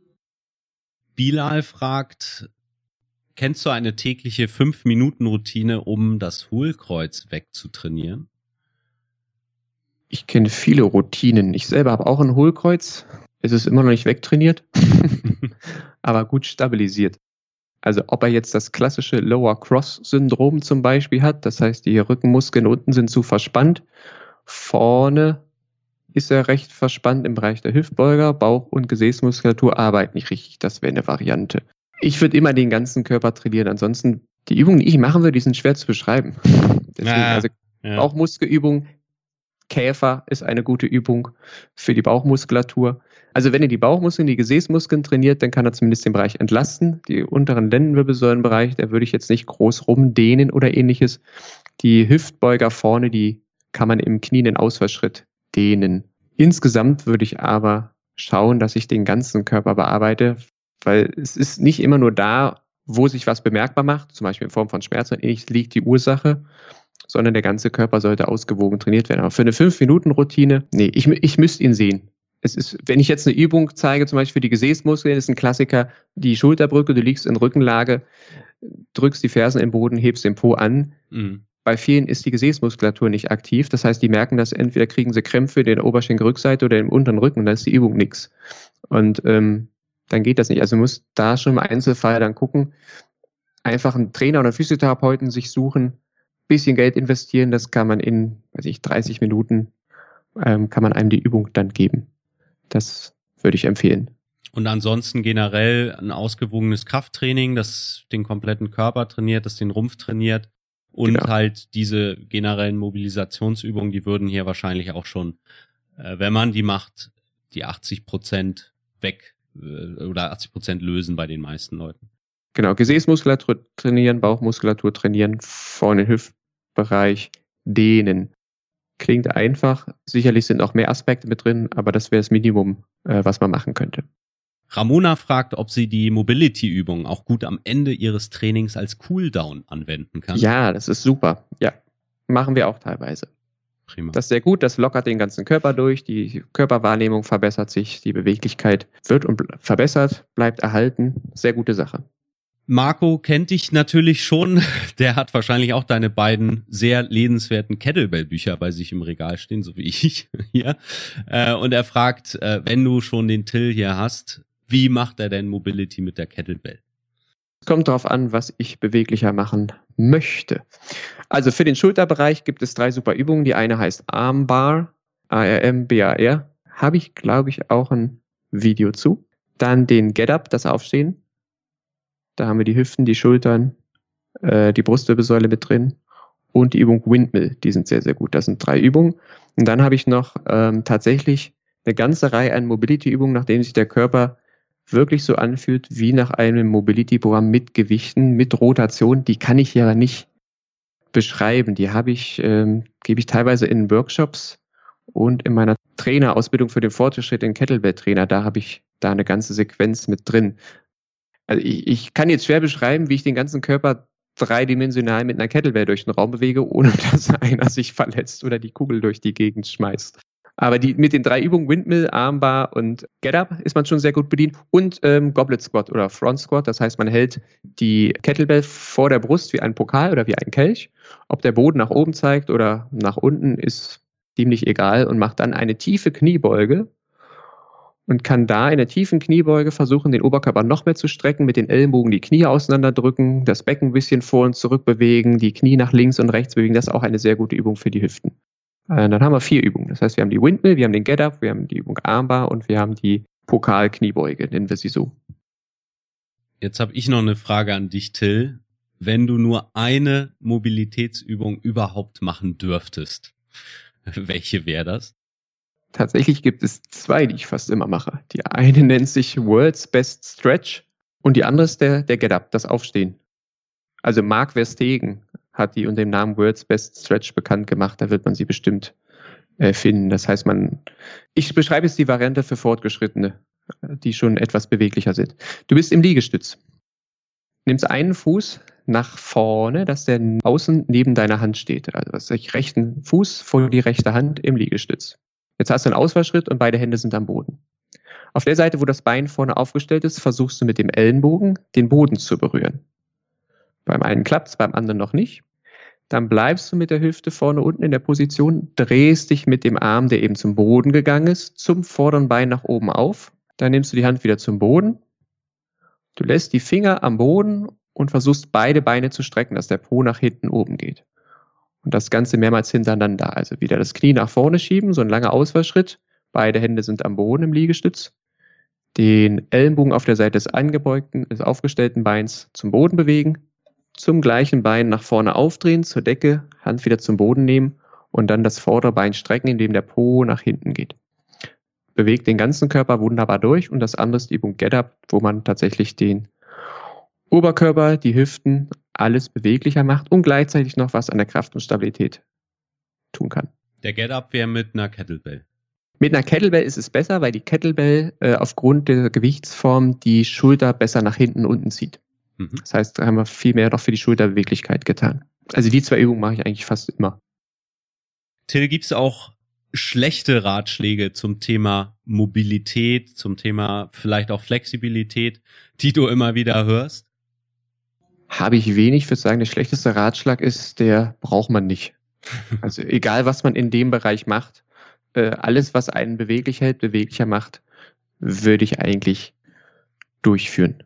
Bilal fragt, kennst du eine tägliche fünf Minuten Routine, um das Hohlkreuz wegzutrainieren? Ich kenne viele Routinen. Ich selber habe auch ein Hohlkreuz. Es ist immer noch nicht wegtrainiert, aber gut stabilisiert. Also ob er jetzt das klassische Lower Cross Syndrom zum Beispiel hat, das heißt, die Rückenmuskeln unten sind zu verspannt. Vorne ist er recht verspannt im Bereich der Hüftbeuger, Bauch- und Gesäßmuskulatur arbeiten nicht richtig. Das wäre eine Variante. Ich würde immer den ganzen Körper trainieren. Ansonsten, die Übungen, die ich machen würde, die sind schwer zu beschreiben. Deswegen, ja, also ja. Bauchmuskelübungen Käfer ist eine gute Übung für die Bauchmuskulatur. Also wenn ihr die Bauchmuskeln, die Gesäßmuskeln trainiert, dann kann er zumindest den Bereich entlasten. Die unteren Lendenwirbelsäulenbereich, da würde ich jetzt nicht groß rumdehnen oder ähnliches. Die Hüftbeuger vorne, die kann man im Knie in den Ausfallschritt dehnen. Insgesamt würde ich aber schauen, dass ich den ganzen Körper bearbeite, weil es ist nicht immer nur da, wo sich was bemerkbar macht, zum Beispiel in Form von Schmerzen und ähnliches, liegt die Ursache, sondern der ganze Körper sollte ausgewogen trainiert werden. Aber für eine fünf Minuten Routine, nee, ich, ich müsste ihn sehen. Es ist, wenn ich jetzt eine Übung zeige, zum Beispiel für die Gesäßmuskeln, ist ein Klassiker, die Schulterbrücke, du liegst in Rückenlage, drückst die Fersen im Boden, hebst den Po an. Mhm. Bei vielen ist die Gesäßmuskulatur nicht aktiv. Das heißt, die merken das, entweder kriegen sie Krämpfe in der Oberschenkelrückseite oder im unteren Rücken, dann ist die Übung nix. Und ähm, dann geht das nicht. Also man muss da schon im Einzelfall dann gucken, einfach einen Trainer oder einen Physiotherapeuten sich suchen, bisschen Geld investieren, das kann man in, weiß ich, dreißig Minuten, ähm, kann man einem die Übung dann geben. Das würde ich empfehlen. Und ansonsten generell ein ausgewogenes Krafttraining, das den kompletten Körper trainiert, das den Rumpf trainiert und genau. halt diese generellen Mobilisationsübungen, die würden hier wahrscheinlich auch schon, äh, wenn man die macht, die achtzig Prozent weg äh, oder achtzig Prozent lösen bei den meisten Leuten. Genau, Gesäßmuskulatur trainieren, Bauchmuskulatur trainieren, vorne den Hüftbereich dehnen. Klingt einfach, sicherlich sind auch mehr Aspekte mit drin, aber das wäre das Minimum, äh, was man machen könnte. Ramona fragt, ob sie die Mobility-Übung auch gut am Ende ihres Trainings als Cooldown anwenden kann. Ja, das ist super. Ja, machen wir auch teilweise. Prima. Das ist sehr gut, das lockert den ganzen Körper durch, die Körperwahrnehmung verbessert sich, die Beweglichkeit wird und verbessert, bleibt erhalten. Sehr gute Sache. Marco kennt dich natürlich schon. Der hat wahrscheinlich auch deine beiden sehr lesenswerten Kettlebell-Bücher bei sich im Regal stehen, so wie ich hier. Und er fragt, wenn du schon den Till hier hast, wie macht er denn Mobility mit der Kettlebell? Es kommt darauf an, was ich beweglicher machen möchte. Also für den Schulterbereich gibt es drei super Übungen. Die eine heißt Armbar, A R M B A R. Habe ich, glaube ich, auch ein Video zu. Dann den Get-Up, das Aufstehen. Da haben wir die Hüften, die Schultern, äh, die Brustwirbelsäule mit drin und die Übung Windmill. Die sind sehr, sehr gut. Das sind drei Übungen. Und dann habe ich noch ähm, tatsächlich eine ganze Reihe an Mobility-Übungen, nachdem sich der Körper wirklich so anfühlt wie nach einem Mobility-Programm mit Gewichten, mit Rotation. Die kann ich ja nicht beschreiben. Die habe ich, ähm, gebe ich teilweise in Workshops und in meiner Trainerausbildung für den Fortschritt in Kettlebell-Trainer. Da habe ich da eine ganze Sequenz mit drin. Also ich, ich kann jetzt schwer beschreiben, wie ich den ganzen Körper dreidimensional mit einer Kettlebell durch den Raum bewege, ohne dass einer sich verletzt oder die Kugel durch die Gegend schmeißt. Aber die, mit den drei Übungen Windmill, Armbar und Get-Up ist man schon sehr gut bedient. Und ähm, Goblet Squat oder Front Squat, das heißt, man hält die Kettlebell vor der Brust wie ein Pokal oder wie ein Kelch. Ob der Boden nach oben zeigt oder nach unten, ist ziemlich egal und macht dann eine tiefe Kniebeuge. Und kann da in der tiefen Kniebeuge versuchen, den Oberkörper noch mehr zu strecken, mit den Ellenbogen die Knie auseinanderdrücken, das Becken ein bisschen vor und zurück bewegen, die Knie nach links und rechts bewegen. Das ist auch eine sehr gute Übung für die Hüften. Äh, dann haben wir vier Übungen. Das heißt, wir haben die Windmill, wir haben den Get-Up, wir haben die Übung Armbar und wir haben die Pokal-Kniebeuge, nennen wir sie so. Jetzt habe ich noch eine Frage an dich, Till. Wenn du nur eine Mobilitätsübung überhaupt machen dürftest, welche wäre das? Tatsächlich gibt es zwei, die ich fast immer mache. Die eine nennt sich World's Best Stretch und die andere ist der, der Get-Up, das Aufstehen. Also Mark Verstegen hat die unter dem Namen World's Best Stretch bekannt gemacht. Da wird man sie bestimmt äh, finden. Das heißt, man, ich beschreibe jetzt die Variante für Fortgeschrittene, die schon etwas beweglicher sind. Du bist im Liegestütz. Nimmst einen Fuß nach vorne, dass der außen neben deiner Hand steht. Also das heißt, rechten Fuß vor die rechte Hand im Liegestütz. Jetzt hast du einen Ausfallschritt und beide Hände sind am Boden. Auf der Seite, wo das Bein vorne aufgestellt ist, versuchst du mit dem Ellenbogen den Boden zu berühren. Beim einen klappt es, beim anderen noch nicht. Dann bleibst du mit der Hüfte vorne unten in der Position, drehst dich mit dem Arm, der eben zum Boden gegangen ist, zum vorderen Bein nach oben auf. Dann nimmst du die Hand wieder zum Boden. Du lässt die Finger am Boden und versuchst beide Beine zu strecken, dass der Po nach hinten oben geht. Und das Ganze mehrmals hintereinander. Also wieder das Knie nach vorne schieben, so ein langer Ausfallschritt. Beide Hände sind am Boden im Liegestütz. Den Ellenbogen auf der Seite des angebeugten, des aufgestellten Beins zum Boden bewegen. Zum gleichen Bein nach vorne aufdrehen, zur Decke, Hand wieder zum Boden nehmen und dann das Vorderbein strecken, indem der Po nach hinten geht. Bewegt den ganzen Körper wunderbar durch und das andere ist die Übung Get Up, wo man tatsächlich den Oberkörper, die Hüften, alles beweglicher macht und gleichzeitig noch was an der Kraft und Stabilität tun kann. Der Get Up wäre mit einer Kettlebell. Mit einer Kettlebell ist es besser, weil die Kettlebell äh, aufgrund der Gewichtsform die Schulter besser nach hinten und unten zieht. Mhm. Das heißt, da haben wir viel mehr noch für die Schulterbeweglichkeit getan. Also die zwei Übungen mache ich eigentlich fast immer. Till, gibt's auch schlechte Ratschläge zum Thema Mobilität, zum Thema vielleicht auch Flexibilität, die du immer wieder hörst? Habe ich wenig. Ich würde sagen, der schlechteste Ratschlag ist, der braucht man nicht. Also egal, was man in dem Bereich macht, äh, alles, was einen beweglich hält, beweglicher macht, würde ich eigentlich durchführen.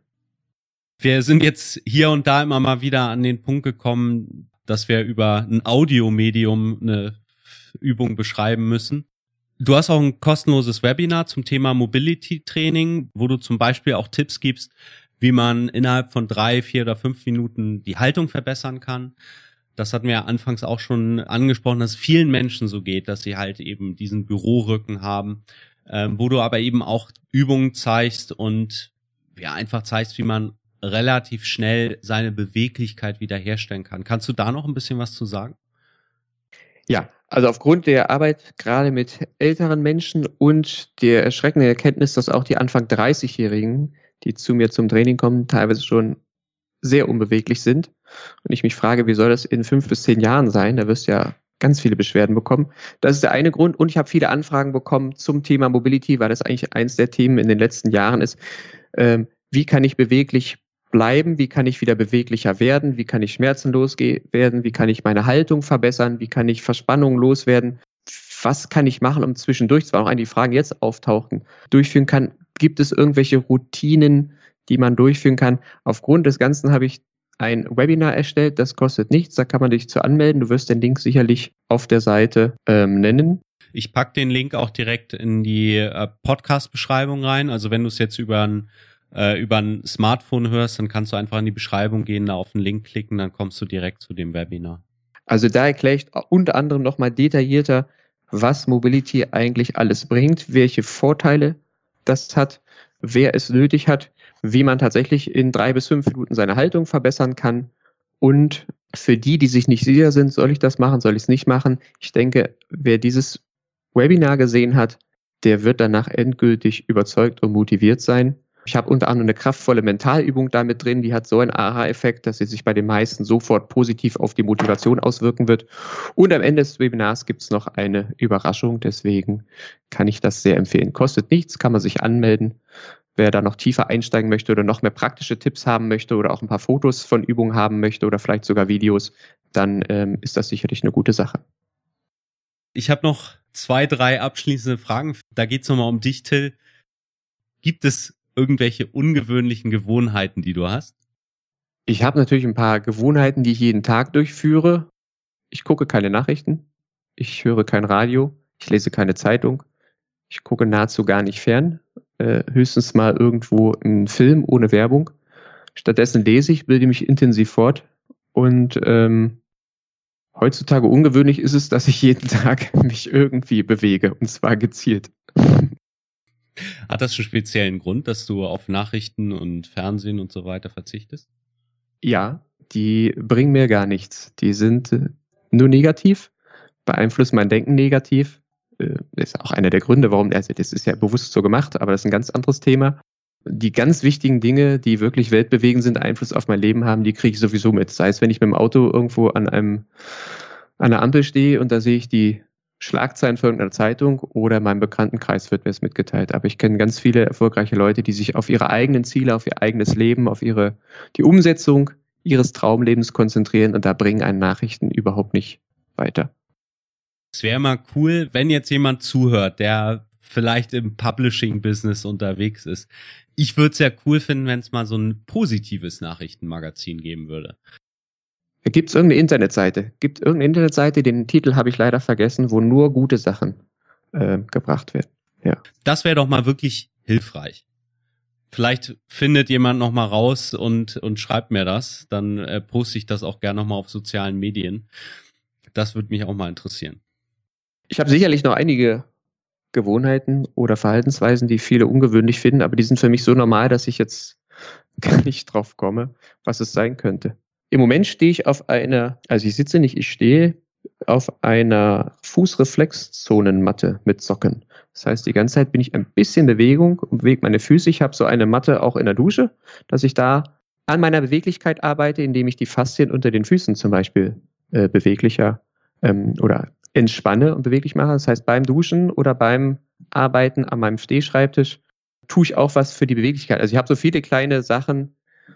Wir sind jetzt hier und da immer mal wieder an den Punkt gekommen, dass wir über ein Audiomedium eine Übung beschreiben müssen. Du hast auch ein kostenloses Webinar zum Thema Mobility Training, wo du zum Beispiel auch Tipps gibst, wie man innerhalb von drei, vier oder fünf Minuten die Haltung verbessern kann. Das hatten wir ja anfangs auch schon angesprochen, dass es vielen Menschen so geht, dass sie halt eben diesen Bürorücken haben, ähm, wo du aber eben auch Übungen zeigst und ja einfach zeigst, wie man relativ schnell seine Beweglichkeit wiederherstellen kann. Kannst du da noch ein bisschen was zu sagen? Ja, also aufgrund der Arbeit gerade mit älteren Menschen und der erschreckenden Erkenntnis, dass auch die Anfang dreißig-Jährigen, die zu mir zum Training kommen, teilweise schon sehr unbeweglich sind. Und ich mich frage, wie soll das in fünf bis zehn Jahren sein? Da wirst du ja ganz viele Beschwerden bekommen. Das ist der eine Grund. Und ich habe viele Anfragen bekommen zum Thema Mobility, weil das eigentlich eins der Themen in den letzten Jahren ist. Ähm, wie kann ich beweglich bleiben? Wie kann ich wieder beweglicher werden? Wie kann ich schmerzenlos werden? Wie kann ich meine Haltung verbessern? Wie kann ich Verspannungen loswerden? Was kann ich machen, um zwischendurch, zwar auch einige Fragen jetzt auftauchen, durchführen kann? Gibt es irgendwelche Routinen, die man durchführen kann? Aufgrund des Ganzen habe ich ein Webinar erstellt, das kostet nichts, da kann man dich zu anmelden. Du wirst den Link sicherlich auf der Seite ähm, nennen. Ich pack den Link auch direkt in die äh, Podcast-Beschreibung rein. Also wenn du es jetzt über ein äh, über ein Smartphone hörst, dann kannst du einfach in die Beschreibung gehen, da auf den Link klicken, dann kommst du direkt zu dem Webinar. Also da erkläre ich unter anderem nochmal detaillierter, was Mobility eigentlich alles bringt, welche Vorteile das hat, wer es nötig hat, wie man tatsächlich in drei bis fünf Minuten seine Haltung verbessern kann. Und für die, die sich nicht sicher sind, soll ich das machen, soll ich es nicht machen? Ich denke, wer dieses Webinar gesehen hat, der wird danach endgültig überzeugt und motiviert sein. Ich habe unter anderem eine kraftvolle Mentalübung damit drin, die hat so einen Aha-Effekt, dass sie sich bei den meisten sofort positiv auf die Motivation auswirken wird. Und am Ende des Webinars gibt es noch eine Überraschung, deswegen kann ich das sehr empfehlen. Kostet nichts, kann man sich anmelden. Wer da noch tiefer einsteigen möchte oder noch mehr praktische Tipps haben möchte oder auch ein paar Fotos von Übungen haben möchte oder vielleicht sogar Videos, dann ähm, ist das sicherlich eine gute Sache. Ich habe noch zwei, drei abschließende Fragen. Da geht es nochmal um dich, Till. Gibt es irgendwelche ungewöhnlichen Gewohnheiten, die du hast? Ich habe natürlich ein paar Gewohnheiten, die ich jeden Tag durchführe. Ich gucke keine Nachrichten, ich höre kein Radio, ich lese keine Zeitung, ich gucke nahezu gar nicht fern, äh, höchstens mal irgendwo einen Film ohne Werbung. Stattdessen lese ich, bilde mich intensiv fort und ähm, heutzutage ungewöhnlich ist es, dass ich jeden Tag mich irgendwie bewege und zwar gezielt. Hat das einen speziellen Grund, dass du auf Nachrichten und Fernsehen und so weiter verzichtest? Ja, die bringen mir gar nichts. Die sind äh, nur negativ, beeinflussen mein Denken negativ. Äh, das ist auch einer der Gründe, warum, also das ist ja bewusst so gemacht, aber das ist ein ganz anderes Thema. Die ganz wichtigen Dinge, die wirklich weltbewegend sind, Einfluss auf mein Leben haben, die kriege ich sowieso mit. Sei es, wenn ich mit dem Auto irgendwo an einem an einer Ampel stehe und da sehe ich die Schlagzeilen von irgendeiner Zeitung oder in meinem Bekanntenkreis wird mir es mitgeteilt. Aber ich kenne ganz viele erfolgreiche Leute, die sich auf ihre eigenen Ziele, auf ihr eigenes Leben, auf ihre die Umsetzung ihres Traumlebens konzentrieren und da bringen einen Nachrichten überhaupt nicht weiter. Es wäre mal cool, wenn jetzt jemand zuhört, der vielleicht im Publishing-Business unterwegs ist. Ich würde es ja cool finden, wenn es mal so ein positives Nachrichtenmagazin geben würde. Gibt es irgendeine Internetseite? Gibt es irgendeine Internetseite, den Titel habe ich leider vergessen, wo nur gute Sachen äh, gebracht werden. Ja. Das wäre doch mal wirklich hilfreich. Vielleicht findet jemand noch mal raus und und schreibt mir das, dann äh, poste ich das auch gerne noch mal auf sozialen Medien. Das würde mich auch mal interessieren. Ich habe sicherlich noch einige Gewohnheiten oder Verhaltensweisen, die viele ungewöhnlich finden, aber die sind für mich so normal, dass ich jetzt gar nicht drauf komme, was es sein könnte. Im Moment stehe ich auf einer, also ich sitze nicht, ich stehe auf einer Fußreflexzonenmatte mit Socken. Das heißt, die ganze Zeit bin ich ein bisschen in Bewegung und bewege meine Füße. Ich habe so eine Matte auch in der Dusche, dass ich da an meiner Beweglichkeit arbeite, indem ich die Faszien unter den Füßen zum Beispiel äh, beweglicher ähm, oder entspanne und beweglich mache. Das heißt, beim Duschen oder beim Arbeiten an meinem Stehschreibtisch tue ich auch was für die Beweglichkeit. Also ich habe so viele kleine Sachen,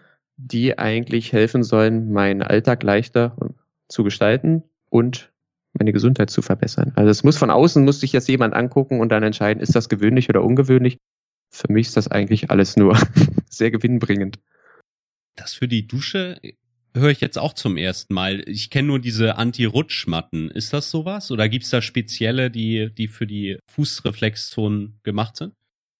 die eigentlich helfen sollen, meinen Alltag leichter zu gestalten und meine Gesundheit zu verbessern. Also es muss von außen, muss sich das jemand angucken und dann entscheiden, ist das gewöhnlich oder ungewöhnlich. Für mich ist das eigentlich alles nur sehr gewinnbringend. Das für die Dusche höre ich jetzt auch zum ersten Mal. Ich kenne nur diese Anti-Rutschmatten. Ist das sowas? Oder gibt es da spezielle, die, die für die Fußreflexzonen gemacht sind?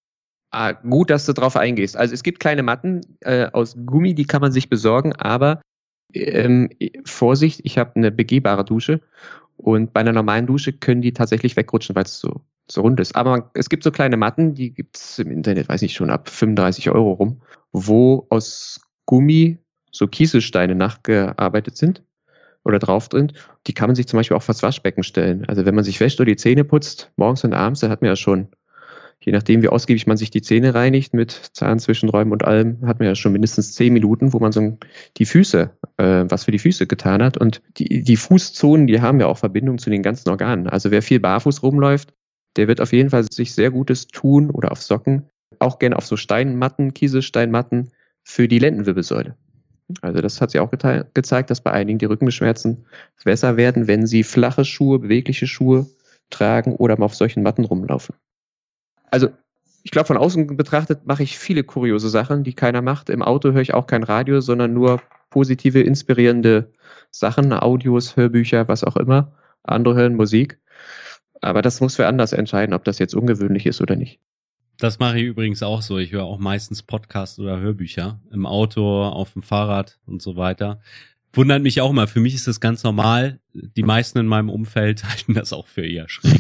Ah, gut, dass du drauf eingehst. Also es gibt kleine Matten äh, aus Gummi, die kann man sich besorgen, aber ähm, Vorsicht, ich habe eine begehbare Dusche und bei einer normalen Dusche können die tatsächlich wegrutschen, weil es so, so rund ist. Aber man, es gibt so kleine Matten, die gibt es im Internet, weiß ich schon, ab fünfunddreißig Euro rum, wo aus Gummi so Kieselsteine nachgearbeitet sind oder drauf drin. Die kann man sich zum Beispiel auch vors Waschbecken stellen. Also wenn man sich wäscht oder die Zähne putzt, morgens und abends, dann hat man ja schon, je nachdem wie ausgiebig man sich die Zähne reinigt mit Zahnzwischenräumen und allem, hat man ja schon mindestens zehn Minuten, wo man so die Füße, äh, was für die Füße getan hat. Und die, die Fußzonen, die haben ja auch Verbindung zu den ganzen Organen. Also wer viel barfuß rumläuft, der wird auf jeden Fall sich sehr Gutes tun oder auf Socken, auch gerne auf so Steinmatten, Kieselsteinmatten für die Lendenwirbelsäule. Also das hat sich auch gete- gezeigt, dass bei einigen die Rückenbeschwerden besser werden, wenn sie flache Schuhe, bewegliche Schuhe tragen oder mal auf solchen Matten rumlaufen. Also ich glaube, von außen betrachtet mache ich viele kuriose Sachen, die keiner macht. Im Auto höre ich auch kein Radio, sondern nur positive, inspirierende Sachen, Audios, Hörbücher, was auch immer. Andere hören Musik. Aber das muss wer anders entscheiden, ob das jetzt ungewöhnlich ist oder nicht. Das mache ich übrigens auch so. Ich höre auch meistens Podcasts oder Hörbücher im Auto, auf dem Fahrrad und so weiter. Wundert mich auch mal. Für mich ist das ganz normal. Die meisten in meinem Umfeld halten das auch für eher schräg.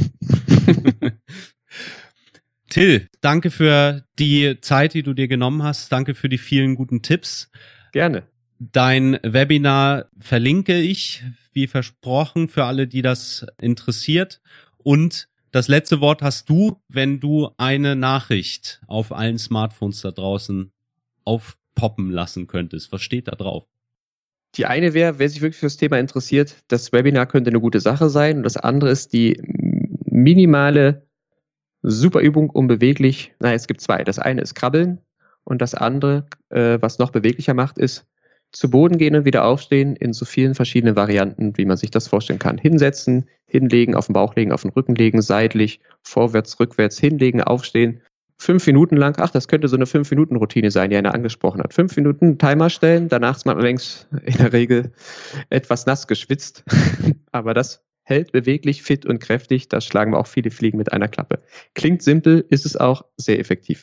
Till, danke für die Zeit, die du dir genommen hast. Danke für die vielen guten Tipps. Gerne. Dein Webinar verlinke ich, wie versprochen, für alle, die das interessiert. Und das letzte Wort hast du, wenn du eine Nachricht auf allen Smartphones da draußen aufpoppen lassen könntest. Was steht da drauf? Die eine wäre, wer sich wirklich für das Thema interessiert, das Webinar könnte eine gute Sache sein. Und das andere ist die minimale Superübung, um beweglich, na, es gibt zwei. Das eine ist Krabbeln und das andere, äh, was noch beweglicher macht, ist zu Boden gehen und wieder aufstehen in so vielen verschiedenen Varianten, wie man sich das vorstellen kann. Hinsetzen, hinlegen, auf den Bauch legen, auf den Rücken legen, seitlich, vorwärts, rückwärts, hinlegen, aufstehen. Fünf Minuten lang, ach, das könnte so eine Fünf-Minuten-Routine sein, die einer angesprochen hat. Fünf Minuten Timer stellen, danach ist man allerdings in der Regel etwas nass geschwitzt. Aber das hält beweglich, fit und kräftig, das schlagen wir auch viele Fliegen mit einer Klappe. Klingt simpel, ist es auch sehr effektiv.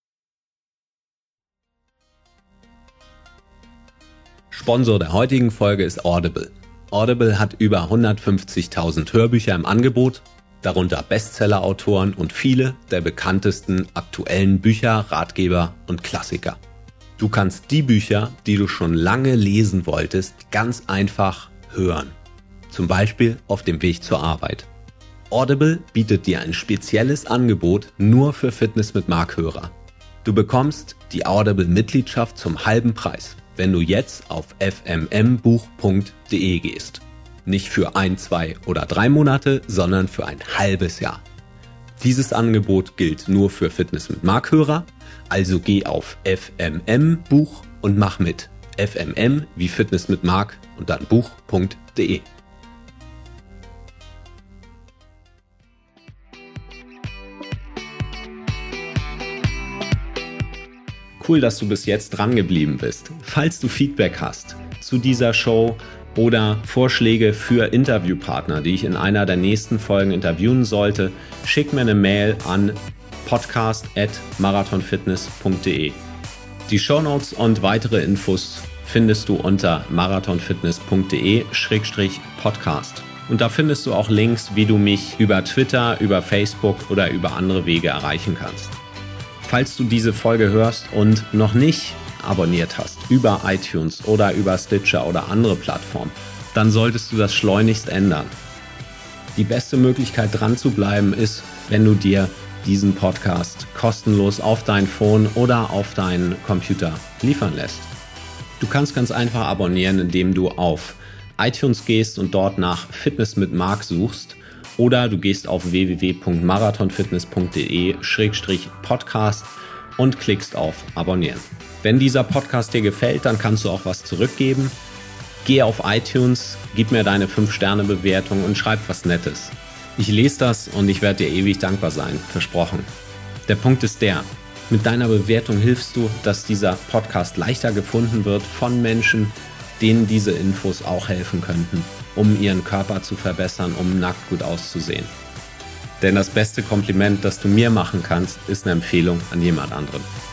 Sponsor der heutigen Folge ist Audible. Audible hat über hundertfünfzigtausend Hörbücher im Angebot, darunter Bestseller-Autoren und viele der bekanntesten aktuellen Bücher, Ratgeber und Klassiker. Du kannst die Bücher, die du schon lange lesen wolltest, ganz einfach hören. Zum Beispiel auf dem Weg zur Arbeit. Audible bietet dir ein spezielles Angebot nur für Fitness mit Mark-Hörer. Du bekommst die Audible-Mitgliedschaft zum halben Preis, wenn du jetzt auf f m m buch punkt d e gehst. Nicht für ein, zwei oder drei Monate, sondern für ein halbes Jahr. Dieses Angebot gilt nur für Fitness mit Mark-Hörer, also geh auf F M M Buch und mach mit. F M M wie Fitness mit Mark und dann buch punkt d e. Cool, dass du bis jetzt dran geblieben bist. Falls du Feedback hast zu dieser Show oder Vorschläge für Interviewpartner, die ich in einer der nächsten Folgen interviewen sollte, schick mir eine Mail an podcast at marathonfitness punkt d e. Die Shownotes und weitere Infos findest du unter marathonfitness punkt d e slash podcast. Und da findest du auch Links, wie du mich über Twitter, über Facebook oder über andere Wege erreichen kannst. Falls du diese Folge hörst und noch nicht abonniert hast über iTunes oder über Stitcher oder andere Plattformen, dann solltest du das schleunigst ändern. Die beste Möglichkeit dran zu bleiben ist, wenn du dir diesen Podcast kostenlos auf dein Phone oder auf deinen Computer liefern lässt. Du kannst ganz einfach abonnieren, indem du auf iTunes gehst und dort nach Fitness mit Marc suchst, oder du gehst auf w w w punkt marathonfitness punkt d e Schrägstrich Podcast und klickst auf Abonnieren. Wenn dieser Podcast dir gefällt, dann kannst du auch was zurückgeben. Geh auf iTunes, gib mir deine fünf Sterne Bewertung und schreib was Nettes. Ich lese das und ich werde dir ewig dankbar sein, versprochen. Der Punkt ist der: Mit deiner Bewertung hilfst du, dass dieser Podcast leichter gefunden wird von Menschen, denen diese Infos auch helfen könnten, um ihren Körper zu verbessern, um nackt gut auszusehen. Denn das beste Kompliment, das du mir machen kannst, ist eine Empfehlung an jemand anderen.